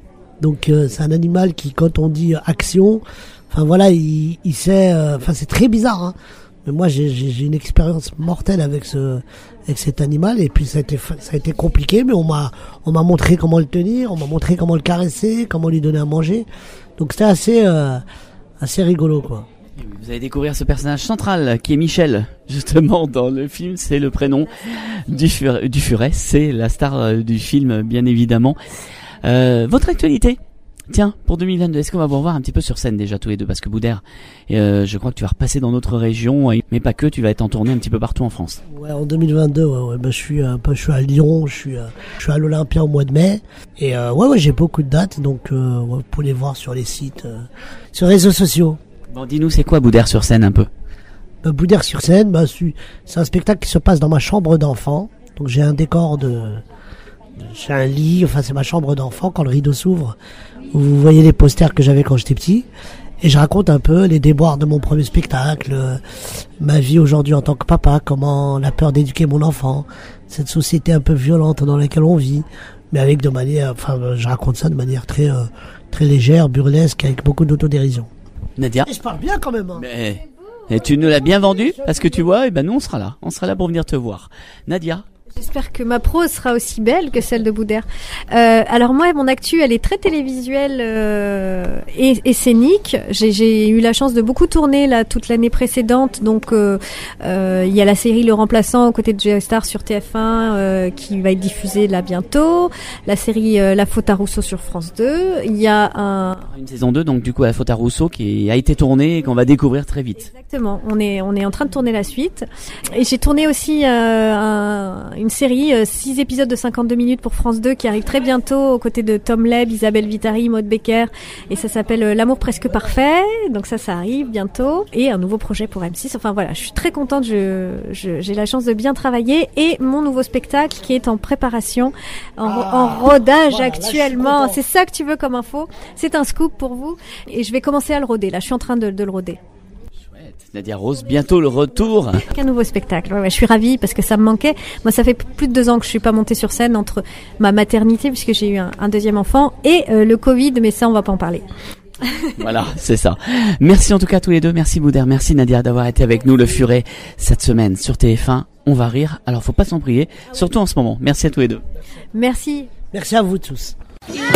Donc euh, c'est un animal qui, quand on dit action, enfin voilà, il, il sait. Enfin euh, c'est très bizarre, hein. Mais moi j'ai, j'ai, j'ai une expérience mortelle avec ce, avec cet animal. Et puis ça a été, ça a été compliqué, mais on m'a, on m'a montré comment le tenir, on m'a montré comment le caresser, comment lui donner à manger. Donc c'était assez, euh, assez rigolo, quoi. Vous allez découvrir ce personnage central qui est Michel, justement, dans le film. C'est le prénom du, fur- du furet. C'est la star du film, bien évidemment. Euh, votre actualité, tiens, pour deux mille vingt-deux, est-ce qu'on va vous revoir un petit peu sur scène déjà tous les deux? Parce que Boudère, euh, je crois que tu vas repasser dans notre région, mais pas que, tu vas être en tournée un petit peu partout en France. Ouais, en deux mille vingt-deux, ouais, ouais, bah, je suis un peu, je suis à Lyon, je suis, euh, je suis à l'Olympia au mois de mai, et euh, ouais, ouais, j'ai beaucoup de dates, donc euh, ouais, vous pouvez les voir sur les sites, euh, sur les réseaux sociaux. Bon, dis-nous, c'est quoi Boudère sur scène un peu? Bah, Boudère sur scène, bah, c'est un spectacle qui se passe dans ma chambre d'enfant. Donc j'ai un décor de, j'ai un lit, enfin c'est ma chambre d'enfant. Quand le rideau s'ouvre, vous voyez les posters que j'avais quand j'étais petit. Et je raconte un peu les déboires de mon premier spectacle, euh, ma vie aujourd'hui en tant que papa, comment la peur d'éduquer mon enfant, cette société un peu violente dans laquelle on vit, mais avec de manière, enfin je raconte ça de manière très, euh, très légère, burlesque, avec beaucoup d'autodérision. Nadia. Et je parle bien quand même, hein. Mais, et tu nous l'as bien vendu, parce que tu vois, et ben nous on sera là, on sera là pour venir te voir. Nadia. J'espère que ma prose sera aussi belle que celle de Boudère. Euh, alors moi, mon actu, elle est très télévisuelle euh, et, et scénique. J'ai, j'ai eu la chance de beaucoup tourner là toute l'année précédente. Donc euh, euh, il y a la série Le Remplaçant aux côtés de Geostar sur T F un euh, qui va être diffusée là bientôt. La série euh, La Faute à Rousseau sur France deux. Il y a un une saison deux, donc du coup La Faute à Rousseau qui a été tournée et qu'on va découvrir très vite. Exactement. On est on est en train de tourner la suite. Et j'ai tourné aussi euh, un, une série, euh, six épisodes de cinquante-deux minutes pour France deux qui arrive très bientôt aux côtés de Tom Leb, Isabelle Vitari, Maud Becker, et ça s'appelle euh, L'amour presque parfait. Donc ça, ça arrive bientôt. Et un nouveau projet pour M six. Enfin voilà, je suis très contente. Je, je, j'ai la chance de bien travailler et mon nouveau spectacle qui est en préparation, en, ah, en rodage voilà, actuellement. Là, c'est ça que tu veux comme info. C'est un scoop pour vous et je vais commencer à le roder. Là, je suis en train de, de le roder. Nadia Rose, bientôt le retour. Un nouveau spectacle. Ouais, ouais, je suis ravie parce que ça me manquait. Moi, ça fait plus de deux ans que je suis pas montée sur scène entre ma maternité, puisque j'ai eu un, un deuxième enfant, et euh, le Covid, mais ça, on va pas en parler. Voilà, c'est ça. Merci en tout cas à tous les deux. Merci Boudère, merci Nadia d'avoir été avec nous, le Furet, cette semaine sur T F un. On va rire, alors faut pas s'en prier, surtout en ce moment. Merci à tous les deux. Merci. Merci à vous tous. Il y a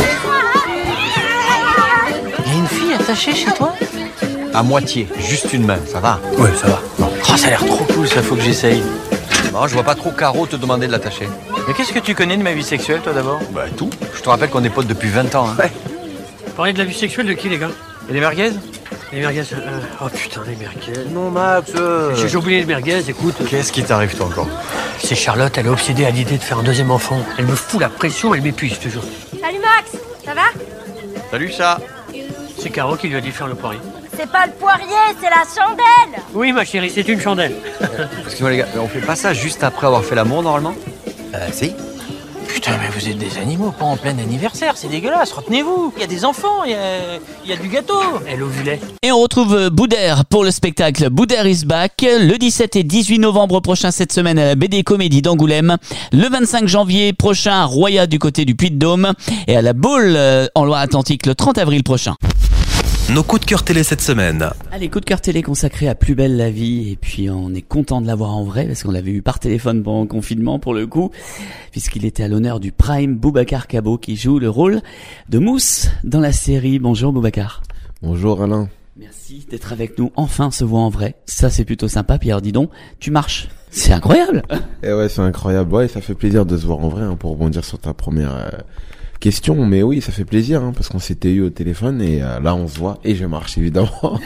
une fille attachée chez toi ? À moitié, juste une main, ça va? Ouais, ça va. Oh, ça a l'air trop cool, ça, faut que j'essaye. Non, je vois pas trop Caro te demander de l'attacher. Mais qu'est-ce que tu connais de ma vie sexuelle, toi, d'abord? Bah, tout. Je te rappelle qu'on est potes depuis vingt ans, hein. Ouais. Vous parlez de la vie sexuelle de qui, les gars? Et les merguez? Les merguez, euh... oh putain, les merguez. Non, Max, euh... J'ai, j'ai oublié les merguez, écoute. Qu'est-ce qui t'arrive, toi, encore? C'est Charlotte, elle est obsédée à l'idée de faire un deuxième enfant. Elle me fout la pression, elle m'épuise, toujours. Salut, Max. Ça va? Salut, chat. C'est Caro qui lui a dit de faire le poirier. C'est pas le poirier, c'est la chandelle. Oui, ma chérie, c'est une chandelle. Excusez-moi les gars, on fait pas ça juste après avoir fait l'amour normalement? Euh, si. Putain, mais vous êtes des animaux, pas en plein anniversaire, c'est dégueulasse, retenez-vous. Il y a des enfants, il y a, il y a du gâteau. Elle ovulait. Et on retrouve Boudère pour le spectacle Boudère is back le dix-sept et dix-huit novembre prochain cette semaine à la B D Comédie d'Angoulême, le vingt-cinq janvier prochain à Roya du côté du Puy-de-Dôme et à la Baule en Loire-Atlantique le trente avril prochain. Nos coups de cœur télé cette semaine. Allez, coup de cœur télé consacré à Plus belle la vie, et puis on est content de l'avoir en vrai parce qu'on l'avait eu par téléphone pendant le confinement pour le coup, puisqu'il était à l'honneur du Prime, Boubacar Cabot qui joue le rôle de Mousse dans la série. Bonjour Boubacar. Bonjour Alain. Merci d'être avec nous, enfin se voit en vrai, ça c'est plutôt sympa. Puis alors dis donc, tu marches, c'est incroyable. Et ouais, c'est incroyable, ouais, ça fait plaisir de se voir en vrai, hein, pour rebondir sur ta première... Euh... question, mais oui, ça fait plaisir, hein, parce qu'on s'était eu au téléphone et euh, là on se voit et je marche évidemment.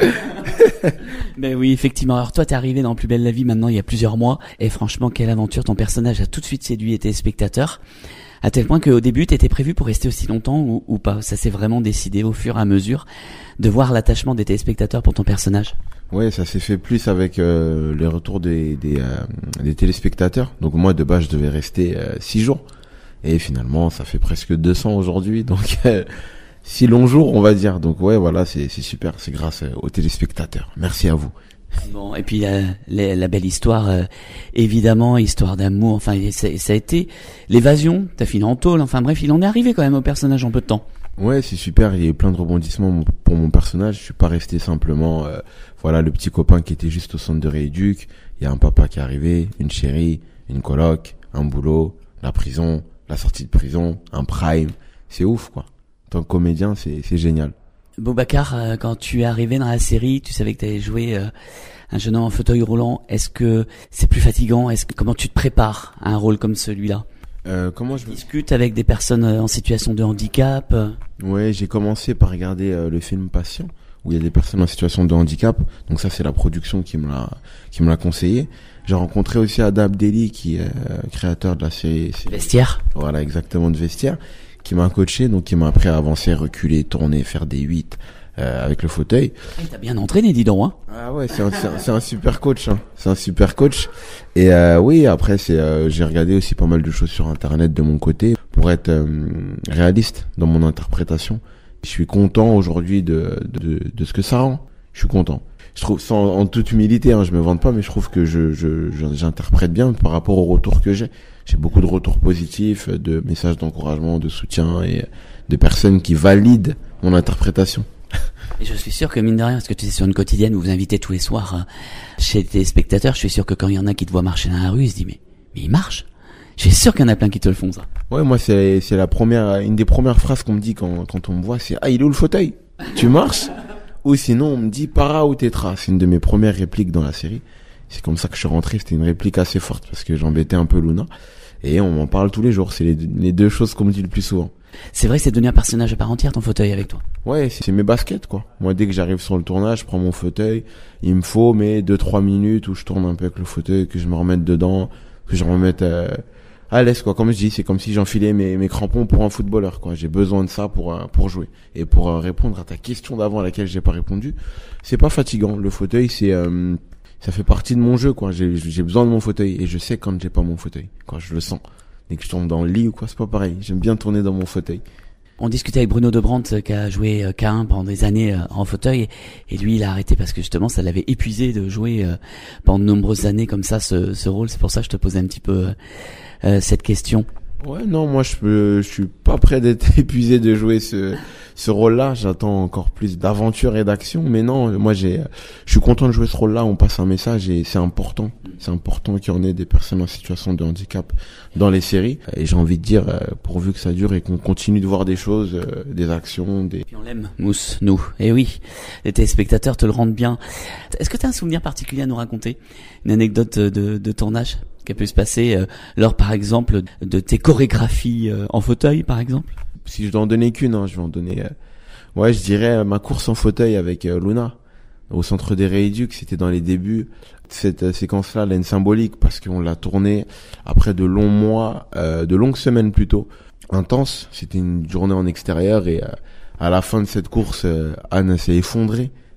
Ben oui, effectivement. Alors toi t'es arrivé dans Plus belle la vie maintenant il y a plusieurs mois et franchement quelle aventure, ton personnage a tout de suite séduit les téléspectateurs à tel point qu'au début t'étais prévu pour rester aussi longtemps ou, ou pas. Ça s'est vraiment décidé au fur et à mesure de voir l'attachement des téléspectateurs pour ton personnage. Ouais, ça s'est fait plus avec euh, les retours des, des, euh, des téléspectateurs. Donc moi de base je devais rester euh, six jours. Et finalement, ça fait presque deux cents aujourd'hui, donc euh, six longs jours, on va dire. Donc ouais, voilà, c'est c'est super, c'est grâce euh, aux téléspectateurs. Merci à vous. Bon, et puis euh, la, la belle histoire, euh, évidemment, histoire d'amour. Enfin, ça, ça a été l'évasion. T'as fini en tôle. Enfin bref, il en est arrivé quand même au personnage en peu de temps. Ouais, c'est super. Il y a eu plein de rebondissements pour mon personnage. Je suis pas resté simplement, euh, voilà, le petit copain qui était juste au centre de rééduc. Il y a un papa qui est arrivé, une chérie, une coloc, un boulot, la prison. La sortie de prison, un prime, c'est ouf quoi. En tant que comédien, c'est c'est génial. Boubacar, euh, quand tu es arrivé dans la série, tu savais que tu allais jouer euh, un jeune homme en fauteuil roulant. Est-ce que c'est plus fatigant? Est-ce que comment tu te prépares à un rôle comme celui-là? Euh, comment je discute avec des personnes en situation de handicap? Ouais, j'ai commencé par regarder euh, le film Patient où il y a des personnes en situation de handicap. Donc ça, c'est la production qui me l'a qui me l'a conseillé. J'ai rencontré aussi Ada Abdelli, qui est euh, créateur de la série Vestiaire. Voilà, exactement, de Vestiaire, qui m'a coaché, donc qui m'a appris à avancer, reculer, tourner, faire des huit euh, avec le fauteuil. Et t'as bien entraîné, dis donc, hein. Ah ouais, c'est un, c'est un, c'est un super coach, hein. C'est un super coach. Et euh, oui, après, c'est euh, j'ai regardé aussi pas mal de choses sur Internet de mon côté pour être euh, réaliste dans mon interprétation. Je suis content aujourd'hui de, de de ce que ça rend. Je suis content. Je trouve, sans, en toute humilité, hein, je me vante pas, mais je trouve que je, je, je j'interprète bien par rapport au retour que j'ai. J'ai beaucoup de retours positifs, de messages d'encouragement, de soutien et de personnes qui valident mon interprétation. Et je suis sûr que mine de rien, parce que tu es sur une quotidienne où vous invitez tous les soirs chez les téléspectateurs, je suis sûr que quand il y en a qui te voient marcher dans la rue, ils se disent mais, mais il marche. Je suis sûr qu'il y en a plein qui te le font ça. Ouais, moi c'est, c'est la première, une des premières phrases qu'on me dit quand, quand on me voit, c'est ah il est où le fauteuil? Tu marches? Ou sinon, on me dit para ou tétra. C'est une de mes premières répliques dans la série. C'est comme ça que je suis rentré. C'était une réplique assez forte parce que j'embêtais un peu Luna. Et on m'en parle tous les jours. C'est les, les deux choses qu'on me dit le plus souvent. C'est vrai que c'est devenu un personnage à part entière, ton fauteuil avec toi. Ouais, c'est, c'est mes baskets, quoi. Moi, dès que j'arrive sur le tournage, je prends mon fauteuil. Il me faut mes deux, trois minutes où je tourne un peu avec le fauteuil, que je me remette dedans, que je me remette euh, à l'aise, quoi. Comme je dis, c'est comme si j'enfilais mes, mes crampons pour un footballeur, quoi. J'ai besoin de ça pour, euh, pour jouer. Et pour euh, répondre à ta question d'avant à laquelle j'ai pas répondu, c'est pas fatigant. Le fauteuil, c'est, euh, ça fait partie de mon jeu, quoi. J'ai, j'ai besoin de mon fauteuil. Et je sais quand j'ai pas mon fauteuil. Quand je le sens. Dès que je tombe dans le lit ou quoi, c'est pas pareil. J'aime bien tourner dans mon fauteuil. On discutait avec Bruno Debrandt qui a joué K un pendant des années en fauteuil et lui il a arrêté parce que justement ça l'avait épuisé de jouer pendant de nombreuses années comme ça ce, ce rôle. C'est pour ça que je te posais un petit peu euh, cette question. Ouais, non, moi je peux, je suis pas prêt d'être épuisé de jouer ce ce rôle-là. J'attends encore plus d'aventure et d'action, mais non, moi j'ai, je suis content de jouer ce rôle-là. On passe un message et c'est important, c'est important qu'il y en ait des personnes en situation de handicap dans les séries. Et j'ai envie de dire, pourvu que ça dure et qu'on continue de voir des choses, des actions, des. Et on l'aime, Mousse, nous. Et oui, les téléspectateurs te le rendent bien. Est-ce que tu as un souvenir particulier à nous raconter, une anecdote de, de tournage qui a pu se passer euh, lors, par exemple, de tes chorégraphies euh, en fauteuil, par exemple? Si je dois en donner qu'une, hein, je vais en donner... Euh, ouais, je dirais euh, ma course en fauteuil avec euh, Luna, au centre des Rééducs. C'était dans les débuts. Cette euh, séquence-là, elle a une symbolique parce qu'on l'a tournée après de longs mois, euh, de longues semaines plutôt, intenses. C'était une journée en extérieur et euh, à la fin de cette course, euh, Anne s'est effondrée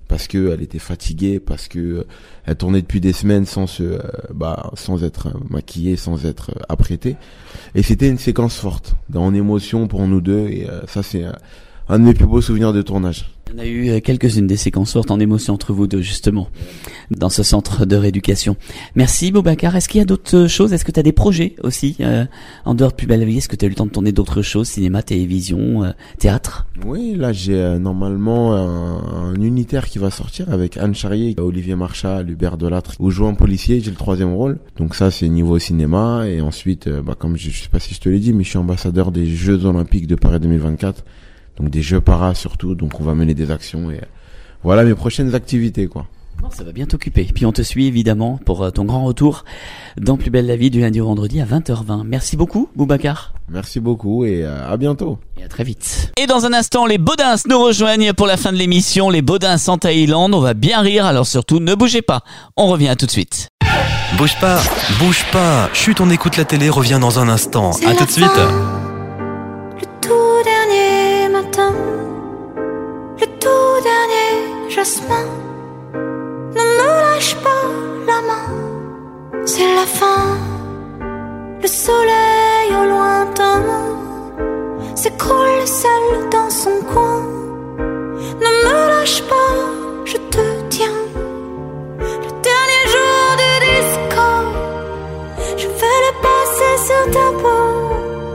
parce que elle était fatiguée, parce que euh, elle tournait depuis des semaines sans se, euh, bah, sans être euh, maquillée, sans être euh, apprêtée. Et c'était une séquence forte, en émotion pour nous deux. Et euh, ça, c'est euh, un de mes plus beaux souvenirs de tournage. Il y en a eu quelques-unes des séquences fortes en émotion entre vous deux, justement, dans ce centre de rééducation. Merci Boubacar. Est-ce qu'il y a d'autres choses? Est-ce que tu as des projets aussi euh, en dehors de Plus belle la vie? Est-ce que tu as eu le temps de tourner d'autres choses? Cinéma, télévision, euh, théâtre? Oui, là j'ai euh, normalement un, un unitaire qui va sortir avec Anne Charrier, Olivier Marchal, Hubert Delattre, où je joue un policier, j'ai le troisième rôle. Donc ça c'est niveau cinéma. Et ensuite, euh, bah, comme je, je sais pas si je te l'ai dit, mais je suis ambassadeur des Jeux Olympiques de Paris deux mille vingt-quatre. Donc des jeux para surtout, donc on va mener des actions et voilà mes prochaines activités quoi. Bon, ça va bien t'occuper. Puis on te suit évidemment pour ton grand retour dans Plus belle la vie du lundi au vendredi à vingt heures vingt. Merci beaucoup Boubacar. Merci beaucoup et à bientôt. Et à très vite. Et dans un instant, les Baudins nous rejoignent pour la fin de l'émission. Les Baudins en Thaïlande, on va bien rire, alors surtout ne bougez pas. On revient tout de suite. Bouge pas, bouge pas. Chut, on écoute la télé, revient dans un instant. À tout de suite. Le tout dernier matin, le tout dernier jasmin. Ne me lâche pas la main, c'est la fin. Le soleil au lointain s'écroule seul dans son coin. Ne me lâche pas, je te tiens. Le dernier jour du disco, je vais le passer sur ta peau.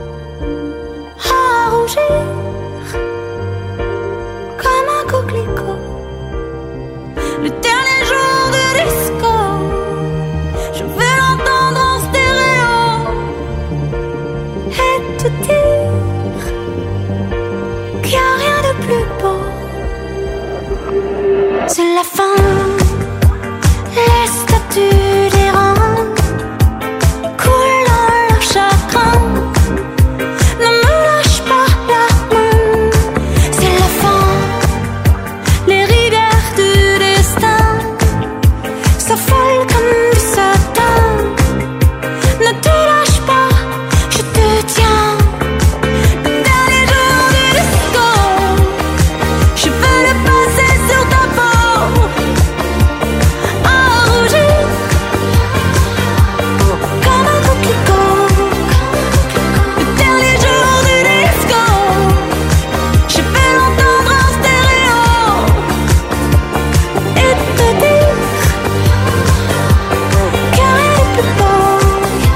À rougir comme un coquelicot. Le dernier jour du disco, je vais l'entendre en stéréo et te dire qu'il n'y a rien de plus beau. C'est la fin, les statues des reins coulent dans leur chagrin. Ne me lâche pas la main, c'est la fin. Les rivières du destin s'affolent comme du satin. Ne te lâche pas, je te tiens. Le dernier jour du disco, je veux le passer sur ta peau. À rougir comme un coquelicot. Le dernier jour du disco, je vais l'entendre en stéréo et te dire qu'il n'y a rien de plus beau.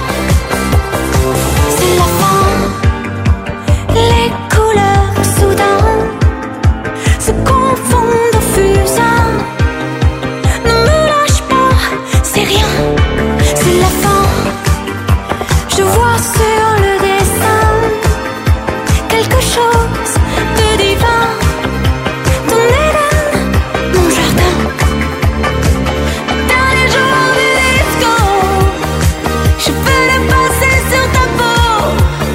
C'est la fin, les couleurs soudain se confondent au fusain. Ne me lâche pas, c'est rien, c'est la fin. Je vois sur le dessin quelque chose de divin. Ton Éden, mon jardin. Dernier jour du disco, je veux le passer sur ta peau.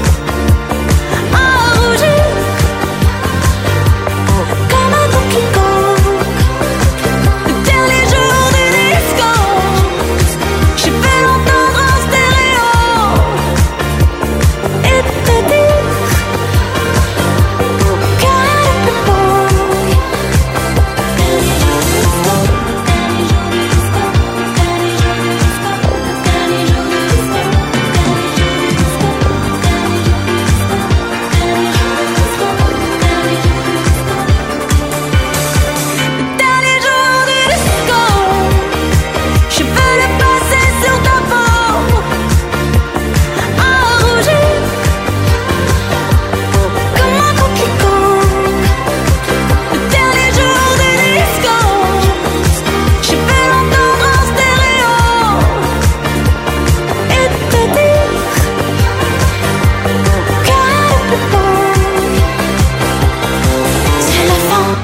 À rougir comme un coquelicot. Le dernier jour du disco, je vais l'entendre en stéréo et te dire qu'il n'y a rien de plus beau. Le dernier jour du disco, je veux le passer sur ta peau. À rougir comme un coquelicot. Le dernier jour du disco, je vais l'entendre en stéréo et te dire qu'il n'y a rien de plus beau. C'est la fin.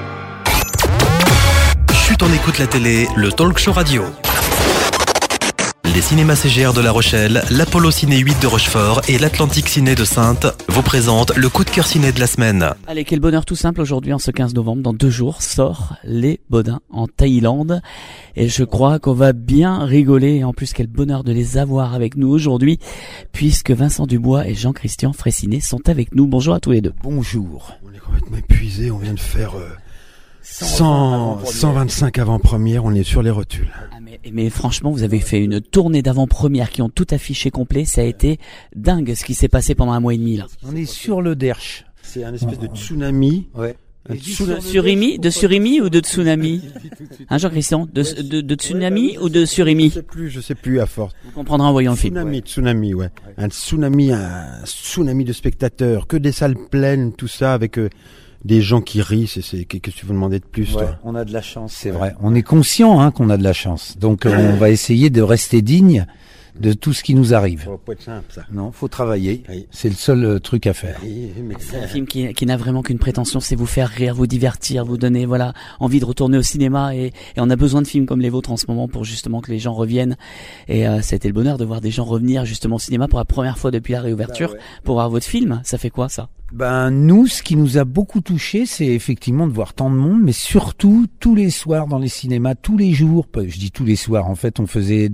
Chut, on écoute la télé, le talk show radio. Les cinémas C G R de La Rochelle, l'Apollo Ciné huit de Rochefort et l'Atlantique Ciné de Saintes vous présentent le coup de cœur ciné de la semaine. Allez, quel bonheur tout simple aujourd'hui en ce quinze novembre. Dans deux jours sort Les Baudins en Thaïlande. Et je crois qu'on va bien rigoler. Et en plus, quel bonheur de les avoir avec nous aujourd'hui, puisque Vincent Dubois et Jean-Christian Fraissinet sont avec nous. Bonjour à tous les deux. Bonjour. On est complètement épuisés, on vient de faire euh, cent, cent vingt-cinq avant-premières, on est sur les rotules. Ah, mais, mais franchement, vous avez fait une tournée d'avant-première qui ont tout affiché complet. Ça a été dingue ce qui s'est passé pendant un mois et demi là. On est sur le Derche. C'est un espèce de tsunami. Ouais. Un tsuna... Surimi, de surimi ou de tsunami? Hein, Jean-Christian, de, de, de tsunami ou de surimi? Je sais plus, je sais plus à force. Vous comprendrez en voyant le film. Tsunami, tsunami, ouais. Un tsunami, un tsunami de spectateurs, que des salles pleines, tout ça, avec euh, des gens qui rient. C'est, c'est, qu'est-ce que tu veux demander de plus, ouais, toi? On a de la chance, c'est vrai. On est conscient hein, qu'on a de la chance. Donc euh, on va essayer de rester digne de tout ce qui nous arrive. Ça va pas être simple, ça. Non, faut travailler. Oui. C'est le seul euh, truc à faire. Oui, mais... C'est un film qui, qui n'a vraiment qu'une prétention, c'est vous faire rire, vous divertir, vous donner voilà envie de retourner au cinéma. Et, et on a besoin de films comme les vôtres en ce moment pour justement que les gens reviennent. Et euh, c'était le bonheur de voir des gens revenir justement au cinéma pour la première fois depuis la réouverture, bah ouais. pour voir votre film. Ça fait quoi ça? Ben nous, ce qui nous a beaucoup touché, c'est effectivement de voir tant de monde, mais surtout tous les soirs dans les cinémas, tous les jours. Je dis tous les soirs. En fait, on faisait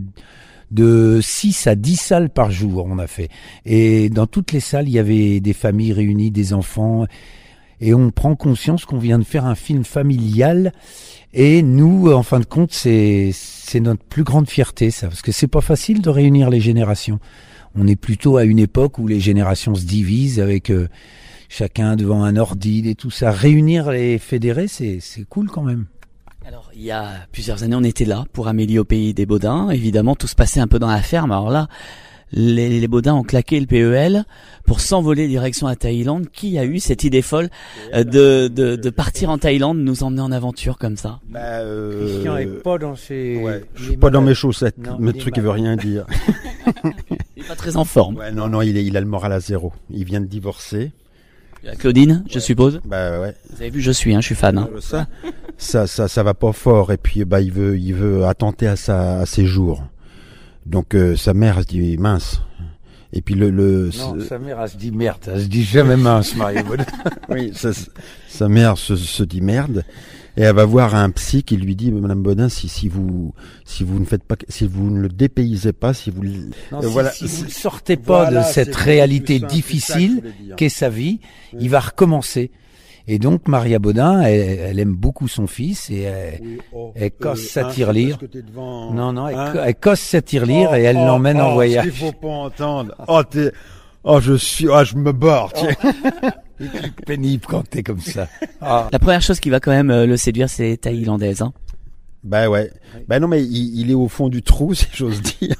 de six à dix salles par jour, on a fait. Et dans toutes les salles, il y avait des familles réunies, des enfants. Et on prend conscience qu'on vient de faire un film familial. Et nous, en fin de compte, c'est, c'est notre plus grande fierté, ça. Parce que c'est pas facile de réunir les générations. On est plutôt à une époque où les générations se divisent avec euh, chacun devant un ordi et tout ça. Réunir les fédérés, c'est, c'est cool quand même. Alors, il y a plusieurs années, on était là pour Amélie au pays des Baudins. Évidemment, tout se passait un peu dans la ferme. Alors là, les, les Baudins ont claqué le P E L pour s'envoler direction à Thaïlande. Qui a eu cette idée folle euh, de, de, de partir en Thaïlande, nous emmener en aventure comme ça? Bah, euh... Christian est pas dans ses... Ouais, je suis pas dans mes chaussettes. Non, le truc, il veut rien dire. Il est pas très en forme. Ouais, non, non, il, est, il a le moral à zéro. Il vient de divorcer. Claudine, je ouais. suppose. Bah ouais. Vous avez vu, je suis, hein, je suis fan. Hein. Ça, ça, ça, ça va pas fort. Et puis, bah, il veut, il veut attenter à sa, à ses jours. Donc, euh, sa mère, elle se dit mince. Et puis le, le. Non, sa mère, elle se dit merde. Elle se dit jamais mince, Mario. Oui, ça, sa mère se, se dit merde. Et elle va voir un psy qui lui dit, Madame Baudin, si, si vous, si vous ne faites pas, si vous ne le dépaysez pas, si vous, non, euh, si, voilà, si vous ne sortez pas voilà, de cette réalité difficile qu'est sa vie, oui. il va recommencer. Et donc, Maria Baudin, elle, elle aime beaucoup son fils et elle, oui, oh, elle cosse euh, sa tirelire. Devant... Non, non, elle, hein elle cosse sa tirelire oh, et elle oh, l'emmène oh, en voyage. Il faut pas entendre. Oh, t'es, oh, je suis, ah, oh, je me barre, tiens. C'est pénible quand t'es comme ça. Ah. La première chose qui va quand même euh, le séduire, c'est thaïlandaise, hein. Bah ouais. Oui. Bah non, mais il, il est au fond du trou, si j'ose dire.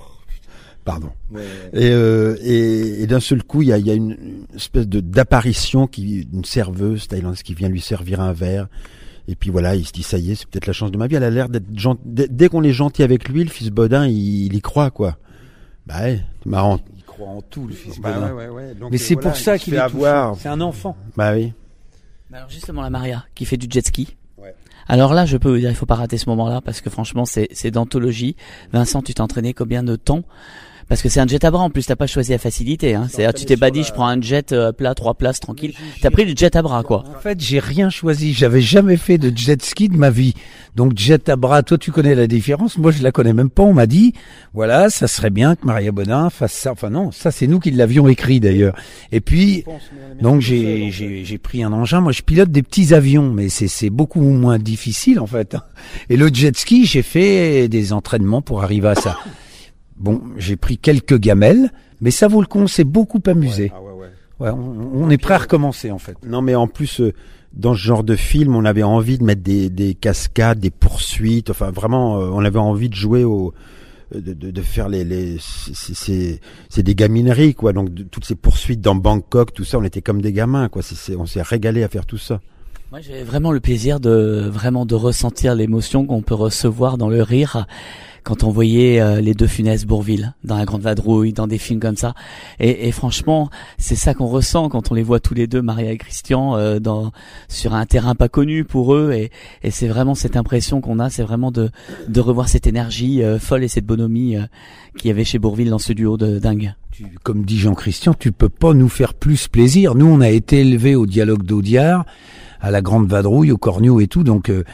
Pardon. Ouais. Et, euh, et, et d'un seul coup, il y a, y a une espèce de d'apparition qui, une serveuse thaïlandaise qui vient lui servir un verre. Et puis voilà, il se dit ça y est, c'est peut-être la chance de ma vie. Elle a l'air d'être gentil. Dès, dès qu'on est gentil avec lui, le fils Baudin, il, il y croit quoi. Bah ouais, c'est marrant. Il croit en tout, le fils bah Baudin. Ouais, ouais, ouais. Donc, mais c'est voilà, pour ça qu'il est avoir. C'est un enfant. Bah oui. Alors justement, la Maria qui fait du jet ski. Ouais. Alors là, je peux vous dire, il faut pas rater ce moment-là parce que franchement, c'est, c'est d'anthologie. Vincent, tu t'es entraîné combien de temps? Parce que c'est un jet à bras en plus, t'as pas choisi la facilité. Hein. C'est-à-dire, tu t'es pas dit, la... je prends un jet euh, plat, trois places, tranquille. T'as pris le jet à bras, quoi. En fait, j'ai rien choisi. J'avais jamais fait de jet ski de ma vie. Donc, jet à bras, toi, tu connais la différence. Moi, je la connais même pas. On m'a dit, voilà, ça serait bien que Maria Baudin fasse ça. Enfin non, ça, c'est nous qui l'avions écrit d'ailleurs. Et puis, donc, j'ai, j'ai, j'ai pris un engin. Moi, je pilote des petits avions, mais c'est, c'est beaucoup moins difficile, en fait. Et le jet ski, j'ai fait des entraînements pour arriver à ça. Bon, j'ai pris quelques gamelles, mais ça vaut le coup, on s'est beaucoup amusé. Ouais, ah ouais, ouais. Ouais, on, on est prêt à recommencer en fait. Non, mais en plus, euh, dans ce genre de film, on avait envie de mettre des, des cascades, des poursuites. Enfin, vraiment, euh, on avait envie de jouer au, de, de, de faire les, les, c'est, c'est, c'est des gamineries quoi. Donc de, toutes ces poursuites dans Bangkok, tout ça, on était comme des gamins quoi. C'est, c'est, on s'est régalé à faire tout ça. Moi, j'ai vraiment le plaisir de vraiment de ressentir l'émotion qu'on peut recevoir dans le rire. Quand on voyait euh, les deux Funès Bourvil dans La Grande Vadrouille, dans des films comme ça, et, et franchement, c'est ça qu'on ressent quand on les voit tous les deux, Maria et Christian, euh, dans sur un terrain pas connu pour eux, et, et c'est vraiment cette impression qu'on a, c'est vraiment de de revoir cette énergie euh, folle et cette bonhomie euh, qu'il y avait chez Bourvil dans ce duo de dingue. Tu, comme dit Jean-Christian, tu peux pas nous faire plus plaisir. Nous, on a été élevés au dialogue d'Audiard, à La Grande Vadrouille, au Cornio et tout, donc. Euh,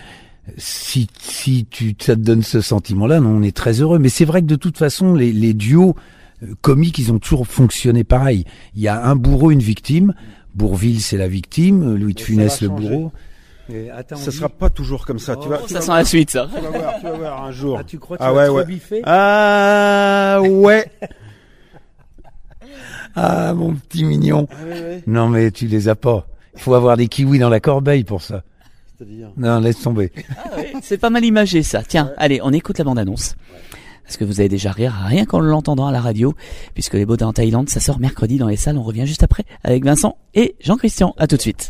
Si, si tu, ça te donne ce sentiment-là, non, on est très heureux. Mais c'est vrai que de toute façon, les, les duos comiques, ils ont toujours fonctionné pareil. Il y a un bourreau, une victime. Bourvil, c'est la victime. Louis de Funès, le bourreau. Et attends, ça sera pas toujours comme ça. Oh, tu vas, ça tu vas sent voir, la suite, ça. Tu vas voir, tu vas voir un jour. Ah, tu crois que ah tu ouais, vas te ouais. rebiffer ? Ah ouais. Ah, mon petit mignon. Ah, ouais, ouais. Non, mais tu les as pas. Il faut avoir des kiwis dans la corbeille pour ça. C'est-à-dire ? Non, laisse tomber. Ah oui, c'est pas mal imagé, ça. Tiens, ouais. Allez, on écoute la bande-annonce. Parce que vous allez déjà rire, rien qu'en l'entendant à la radio, puisque Les Baudins en Thaïlande, ça sort mercredi dans les salles. On revient juste après avec Vincent et Jean-Christian. À tout de suite.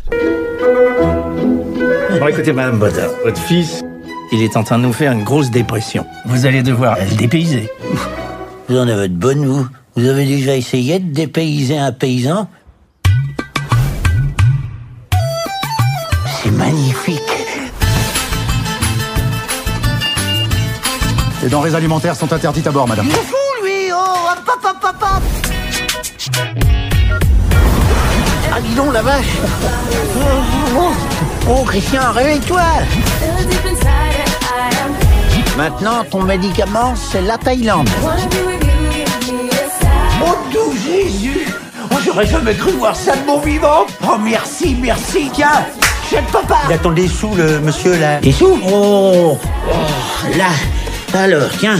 Bon, écoutez, Madame Baudin, votre fils, il est en train de nous faire une grosse dépression. Vous allez devoir le dépayser. Vous en avez de bonnes, vous. Vous avez déjà essayé de dépayser un paysan ? C'est magnifique. Les denrées alimentaires sont interdites à bord, madame. Il est fou, lui. Oh, hop, hop, hop, hop, hop. Ah, dis donc, la vache. Oh, oh, oh, Christian, réveille-toi. Maintenant, ton médicament, c'est la Thaïlande. Oh, tout Jésus. Oh, j'aurais jamais cru voir ça de mon vivant. Oh, merci, merci. Tiens, chef papa. Il attend des sous, le monsieur, là. Des sous ? Oh, oh, là. Alors, tiens.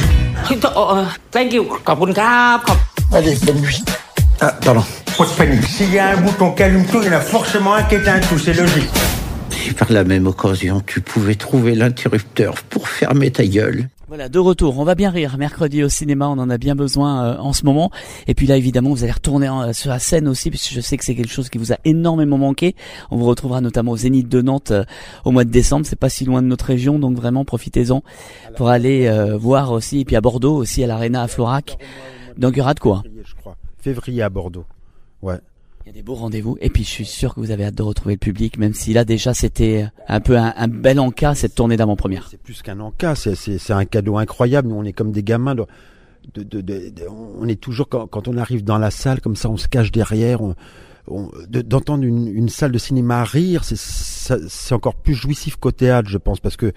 Thank you. Allez, bonne nuit. Ah, pardon. Pas de panique. S'il y a un bouton qui allume tout, il y en a forcément un qui éteint tout, c'est logique. Si par la même occasion, tu pouvais trouver l'interrupteur pour fermer ta gueule. Voilà, de retour. On va bien rire. Mercredi au cinéma, on en a bien besoin euh, en ce moment. Et puis là, évidemment, vous allez retourner en, sur la scène aussi, puisque je sais que c'est quelque chose qui vous a énormément manqué. On vous retrouvera notamment au Zénith de Nantes euh, au mois de décembre. C'est pas si loin de notre région, donc vraiment profitez-en pour aller euh, voir aussi. Et puis à Bordeaux aussi, à l'Arena à Florac. Donc il y aura de quoi. Je crois. Février à Bordeaux. Ouais. Il y a des beaux rendez-vous. Et puis je suis sûr que vous avez hâte de retrouver le public, même si là déjà c'était un peu un, un bel encas, cette tournée d'avant-première. C'est plus qu'un encas, c'est, c'est, c'est un cadeau incroyable. Nous on est comme des gamins. De, de, de, de, de, on est toujours, quand, quand on arrive dans la salle, comme ça on se cache derrière. On, on, de, d'entendre une, une salle de cinéma rire, c'est, ça, c'est encore plus jouissif qu'au théâtre, je pense, parce que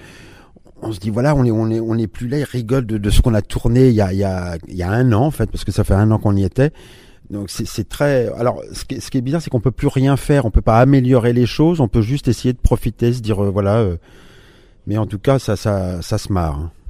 on se dit voilà, on est on est on est plus là, ils rigolent de, de ce qu'on a tourné il y a il y a il y a un an en fait, parce que ça fait un an qu'on y était. Donc c'est, c'est très. Alors ce qui, ce qui est bizarre, c'est qu'on peut plus rien faire, on peut pas améliorer les choses, on peut juste essayer de profiter, se dire euh, voilà. Euh, mais en tout cas, ça ça ça se marre. Hein.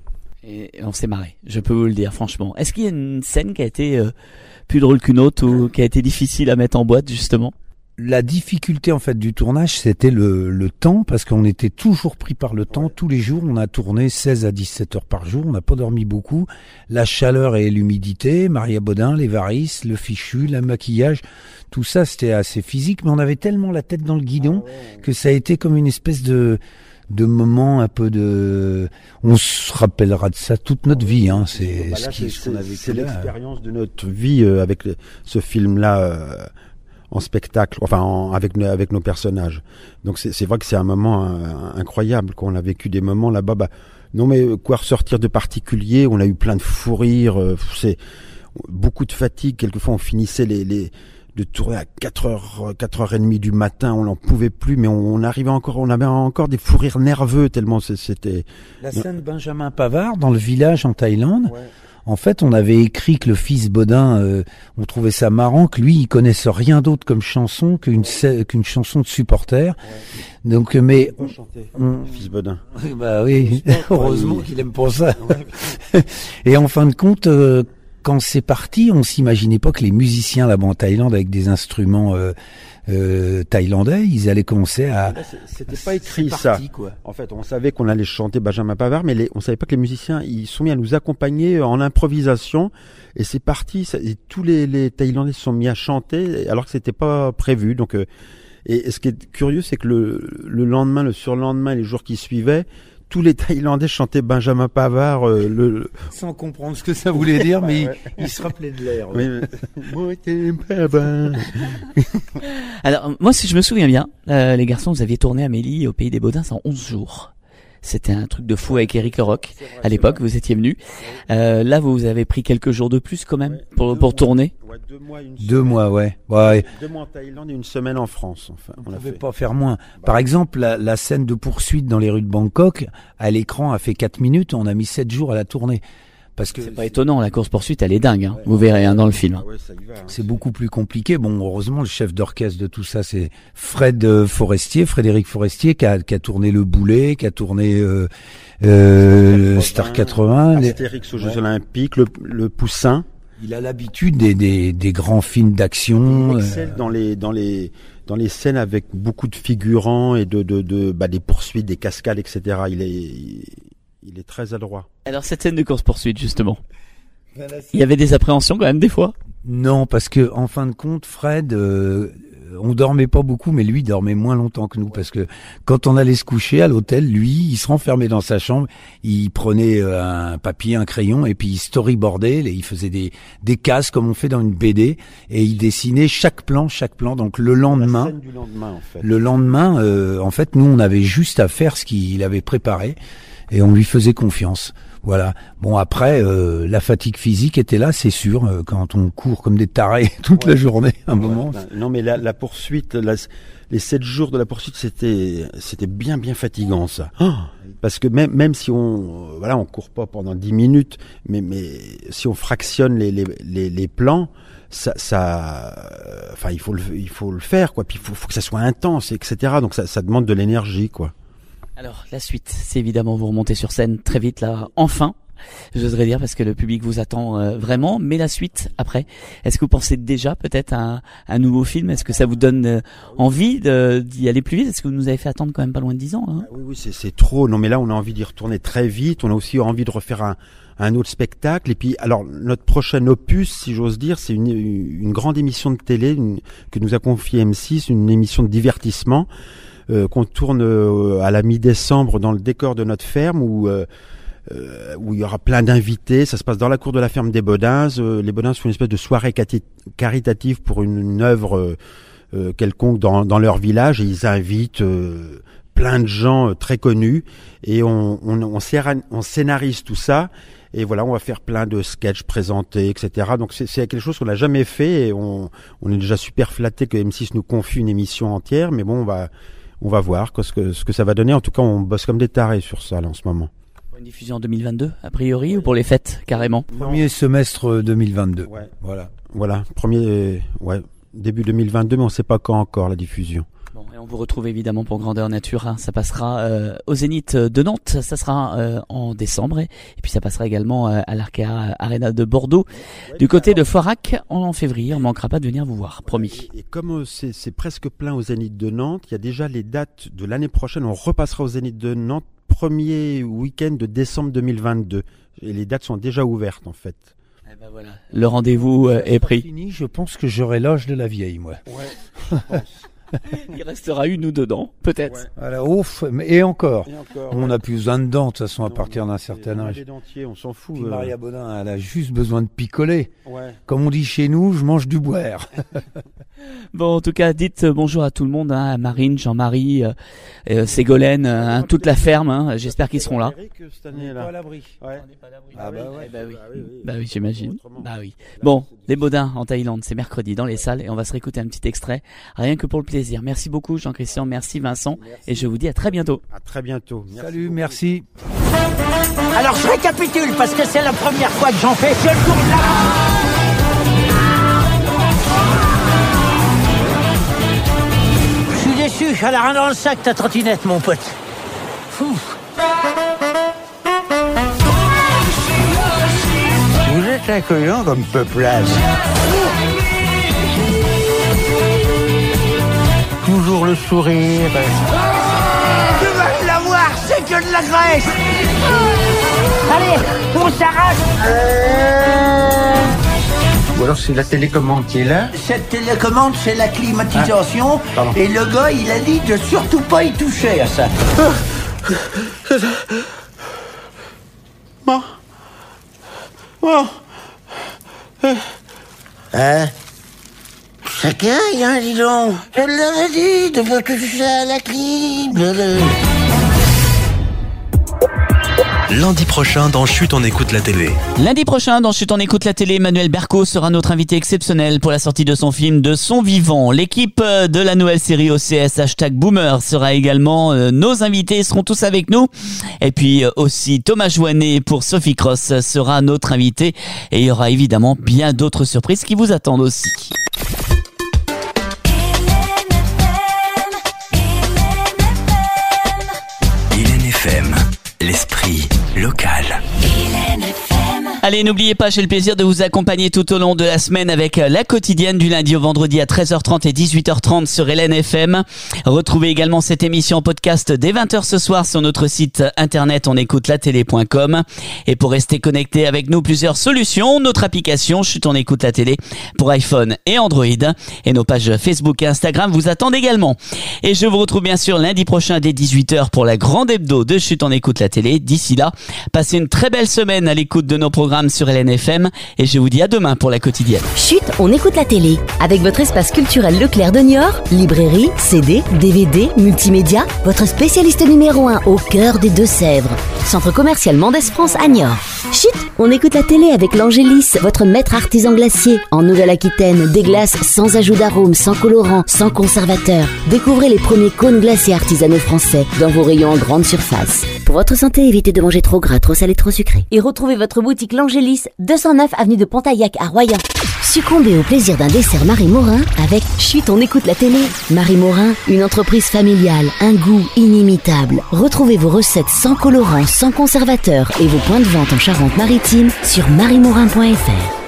Et on s'est marré, je peux vous le dire franchement. Est-ce qu'il y a une scène qui a été euh, plus drôle qu'une autre ou qui a été difficile à mettre en boîte justement ? La difficulté en fait du tournage, c'était le, le temps, parce qu'on était toujours pris par le temps. Tous les jours, on a tourné seize à dix-sept heures par jour, on n'a pas dormi beaucoup. La chaleur et l'humidité, Maria Baudin, les varices, le fichu, le maquillage, tout ça c'était assez physique, mais on avait tellement la tête dans le guidon que ça a été comme une espèce de de moment un peu de... On se rappellera de ça toute notre vie. Hein. C'est bah là, ce qui, c'est, ce qu'on a vécu c'est là. l'expérience de notre vie euh, avec le, ce film-là. Euh, en spectacle, enfin en, avec avec nos personnages. Donc c'est c'est vrai que c'est un moment euh, incroyable qu'on a vécu des moments là-bas. Bah, non mais quoi ressortir de particulier, on a eu plein de fous rires, euh, c'est beaucoup de fatigue. Quelquefois on finissait les les de tourner à quatre heures quatre heures trente du matin, on n'en pouvait plus, mais on, on arrivait encore, on avait encore des fous rires nerveux tellement c'était. La scène Benjamin Pavard dans le village en Thaïlande. Ouais. En fait, on avait écrit que le fils Baudin, euh, on trouvait ça marrant, que lui, il connaissait rien d'autre comme chanson qu'une qu'une chanson de supporter. Ouais. Donc, mais on, chanter, on, fils Baudin. Bah oui, heureusement qu'il aime pour ça. Ouais. Et en fin de compte, euh, quand c'est parti, on s'imaginait pas que les musiciens là-bas en Thaïlande avec des instruments euh, euh, thaïlandais, ils allaient commencer à. Là, c'était pas écrit parti, ça. Quoi. En fait, on savait qu'on allait chanter Benjamin Pavard, mais les, on savait pas que les musiciens ils sont mis à nous accompagner en improvisation. Et c'est parti. Ça, et tous les, les Thaïlandais se sont mis à chanter alors que c'était pas prévu. Donc, euh, et, et ce qui est curieux, c'est que le, le lendemain, le surlendemain, les jours qui suivaient, tous les Thaïlandais chantaient Benjamin Pavard, euh, le, le... sans comprendre ce que ça voulait dire, mais ils il se rappelaient de l'air. Ouais. Alors moi, si je me souviens bien, euh, les garçons, vous aviez tourné Amélie au Pays des Baudins en onze jours. C'était un truc de fou avec Eric Leroc. À l'époque, vous étiez venu. Euh, là, vous avez pris quelques jours de plus quand même ouais, pour pour mois, tourner. Ouais, deux mois, une deux mois, ouais. ouais. Deux mois en Thaïlande et une semaine en France. Enfin, on ne pouvait pas faire moins. Par exemple, la, la scène de poursuite dans les rues de Bangkok, à l'écran, a fait quatre minutes. On a mis sept jours à la tourner Parce que c'est pas étonnant, la course-poursuite, elle est dingue, hein. Vous verrez, hein, dans le film. Ouais, ça y va, hein. C'est beaucoup plus compliqué. Bon, heureusement, le chef d'orchestre de tout ça, c'est Fred euh, Forestier, Frédéric Forestier, qui a, qui a tourné Le Boulet, qui a tourné euh, euh, Star quatre-vingts, Astérix aux Jeux Ouais. Olympiques, le, le Poussin. Il a l'habitude des, des, des grands films d'action. Il excelle dans les dans les dans les scènes avec beaucoup de figurants et de de, de bah, des poursuites, des cascades, et cetera. Il est il, il est très adroit. Alors, cette scène de course-poursuite, justement. Il y avait des appréhensions quand même, des fois? Non, parce que en fin de compte, Fred, euh, on dormait pas beaucoup, mais lui dormait moins longtemps que nous, parce que quand on allait se coucher à l'hôtel, lui, il se renfermait dans sa chambre, il prenait euh, un papier, un crayon, et puis il storyboardait, et il faisait des des cases comme on fait dans une B D, et il dessinait chaque plan, chaque plan. Donc le lendemain, La scène du lendemain, en fait. le lendemain, euh, en fait, nous, on avait juste à faire ce qu'il avait préparé, et on lui faisait confiance. Voilà. Bon, après, euh, la fatigue physique était là, c'est sûr, euh, quand on court comme des tarés toute Ouais. la journée, un Ouais, moment. ben, non, mais la, la poursuite, la- les sept jours de la poursuite, c'était c'était bien bien fatigant, ça. Oh, parce que même même si on euh, voilà, on court pas pendant dix minutes, mais mais si on fractionne les les les, les plans, ça ça euh, enfin il faut le il faut le faire, quoi. Puis il faut, faut que ça soit intense, et cetera. Donc ça ça demande de l'énergie, quoi. Alors, la suite, c'est évidemment vous remontez sur scène très vite, là, enfin, j'oserais dire, parce que le public vous attend euh, vraiment. Mais la suite, après, est-ce que vous pensez déjà peut-être à un, un nouveau film? Est-ce que ça vous donne euh, envie de, d'y aller plus vite? Est-ce que vous nous avez fait attendre quand même pas loin de dix ans, hein? Ah oui, oui, c'est, c'est trop. Non, mais là, on a envie d'y retourner très vite. On a aussi envie de refaire un, un autre spectacle. Et puis, alors, notre prochain opus, si j'ose dire, c'est une, une grande émission de télé une, que nous a confiée M six, une émission de divertissement euh, qu'on tourne euh, à la mi-décembre dans le décor de notre ferme où euh, euh, où il y aura plein d'invités. Ça se passe dans la cour de la ferme des Bodins. Euh, les Bodins font une espèce de soirée cati- caritative pour une, une œuvre euh, euh, quelconque dans, dans leur village, et ils invitent euh, plein de gens euh, très connus, et on, on, on, séra- on scénarise tout ça, et voilà, on va faire plein de sketchs présentés, et cetera. Donc c'est, c'est quelque chose qu'on n'a jamais fait, et on, on est déjà super flatté que M six nous confie une émission entière, mais bon, on va, on va voir ce que, ce que ça va donner. En tout cas, on bosse comme des tarés sur ça là, en ce moment. Pour une diffusion en deux mille vingt-deux, a priori, ou pour les fêtes, carrément? Premier semestre deux mille vingt-deux. Ouais. Voilà. Voilà, premier, ouais, début deux mille vingt-deux, mais on ne sait pas quand encore la diffusion. Bon, et on vous retrouve évidemment pour Grandeur Nature, hein. Ça passera euh, au Zénith de Nantes, ça sera euh, en décembre, et, et puis ça passera également euh, à l'Arkea Arena de Bordeaux. Du côté de Foirac, en février, on ne manquera pas de venir vous voir, promis. Et comme euh, c'est, c'est presque plein au Zénith de Nantes, il y a déjà les dates de l'année prochaine. On repassera au Zénith de Nantes premier week-end de décembre deux mille vingt-deux. Et les dates sont déjà ouvertes, en fait. Eh ben voilà, le rendez-vous euh, est pris. Fini, je pense que j'aurai l'âge de la vieille, moi. Ouais. Il restera une ou deux dents, peut-être. Ouais. Voilà, ouf, mais- et encore. Et encore, On ouais. n'a plus besoin de dents, de toute façon, à Non, partir non, d'un c'est- certain on a âge. des dentiers, on s'en fout. Puis euh. Maria Baudin, elle a juste besoin de picoler. Ouais. Comme on dit chez nous, je mange du boire. Bon, en tout cas, dites euh, bonjour à tout le monde, hein, à Marine, Jean-Marie, euh, euh, Ségolène, euh, hein, toute la ferme. Hein, j'espère qu'ils seront là. Eric, cette année, là. à l'abri. Ouais. Ah bah ouais. Eh bah oui, Bah oui, oui. bah oui, j'imagine. Autrement. Bah oui. Bon, les Baudins en Thaïlande, c'est mercredi dans les salles et on va se réécouter un petit extrait, rien que pour le plaisir. Merci beaucoup Jean-Christian, merci Vincent, et je vous dis à très bientôt. À très bientôt. Merci Salut, beaucoup. merci. Alors je récapitule parce que c'est la première fois que j'en fais. Je tourne là. Je suis déçu, elle a rien dans le sac ta trottinette mon pote. Fou. Vous êtes accueillant comme peuplage. Toujours le sourire. Tu vas l'avoir, c'est que de la graisse. Allez, on s'arrache. Ou alors c'est la télécommande qui est là. Cette télécommande, c'est la climatisation. Ah, et le gars, il a dit de surtout pas y toucher à ça. Bon. Bon. Hein? Ça caille, hein, dis donc. Je l'avais dit de pas toucher à la clim. Lundi prochain dans Chut, on écoute la télé. Lundi prochain, dans Chut, on écoute la télé, Emmanuel Berco sera notre invité exceptionnel pour la sortie de son film De son vivant. L'équipe de la nouvelle série O C S hashtag Boomer sera également euh, nos invités, seront tous avec nous. Et puis euh, aussi Thomas Joannet pour Sophie Cross sera notre invité. Et il y aura évidemment bien d'autres surprises qui vous attendent aussi. Hélène F M, l'esprit local. Allez, n'oubliez pas, j'ai le plaisir de vous accompagner tout au long de la semaine avec la quotidienne du lundi au vendredi à treize heures trente et dix-huit heures trente sur Hélène F M. Retrouvez également cette émission en podcast dès vingt heures ce soir sur notre site internet on écoute la télé point com. Et pour rester connecté avec nous, plusieurs solutions. Notre application Chut, on écoute la télé pour iPhone et Android. Et nos pages Facebook et Instagram vous attendent également. Et je vous retrouve bien sûr lundi prochain dès dix-huit heures pour la grande hebdo de Chut, on écoute la télé. D'ici là, passez une très belle semaine à l'écoute de nos programmes sur Hélène F M et je vous dis à demain pour la quotidienne. Chut, on écoute la télé. Avec votre espace culturel Leclerc de Niort, librairie, C D, D V D, multimédia, votre spécialiste numéro un au cœur des Deux-Sèvres. Centre commercial Mendès France à Niort. Chut, on écoute la télé avec l'Angélis, votre maître artisan glacier. En Nouvelle-Aquitaine, des glaces sans ajout d'arôme, sans colorant, sans conservateur. Découvrez les premiers cônes glacés artisanaux français dans vos rayons en grande surface. Pour votre santé, évitez de manger trop gras, trop salé, trop sucré. Et retrouvez votre boutique L'Angélis, deux cent neuf avenue de Pontaillac à Royan. Succombez au plaisir d'un dessert Marie Morin avec Chut, on écoute la télé. Marie Morin, une entreprise familiale, un goût inimitable. Retrouvez vos recettes sans colorant, sans conservateur et vos points de vente en Charente-Maritime sur marie morin point f r.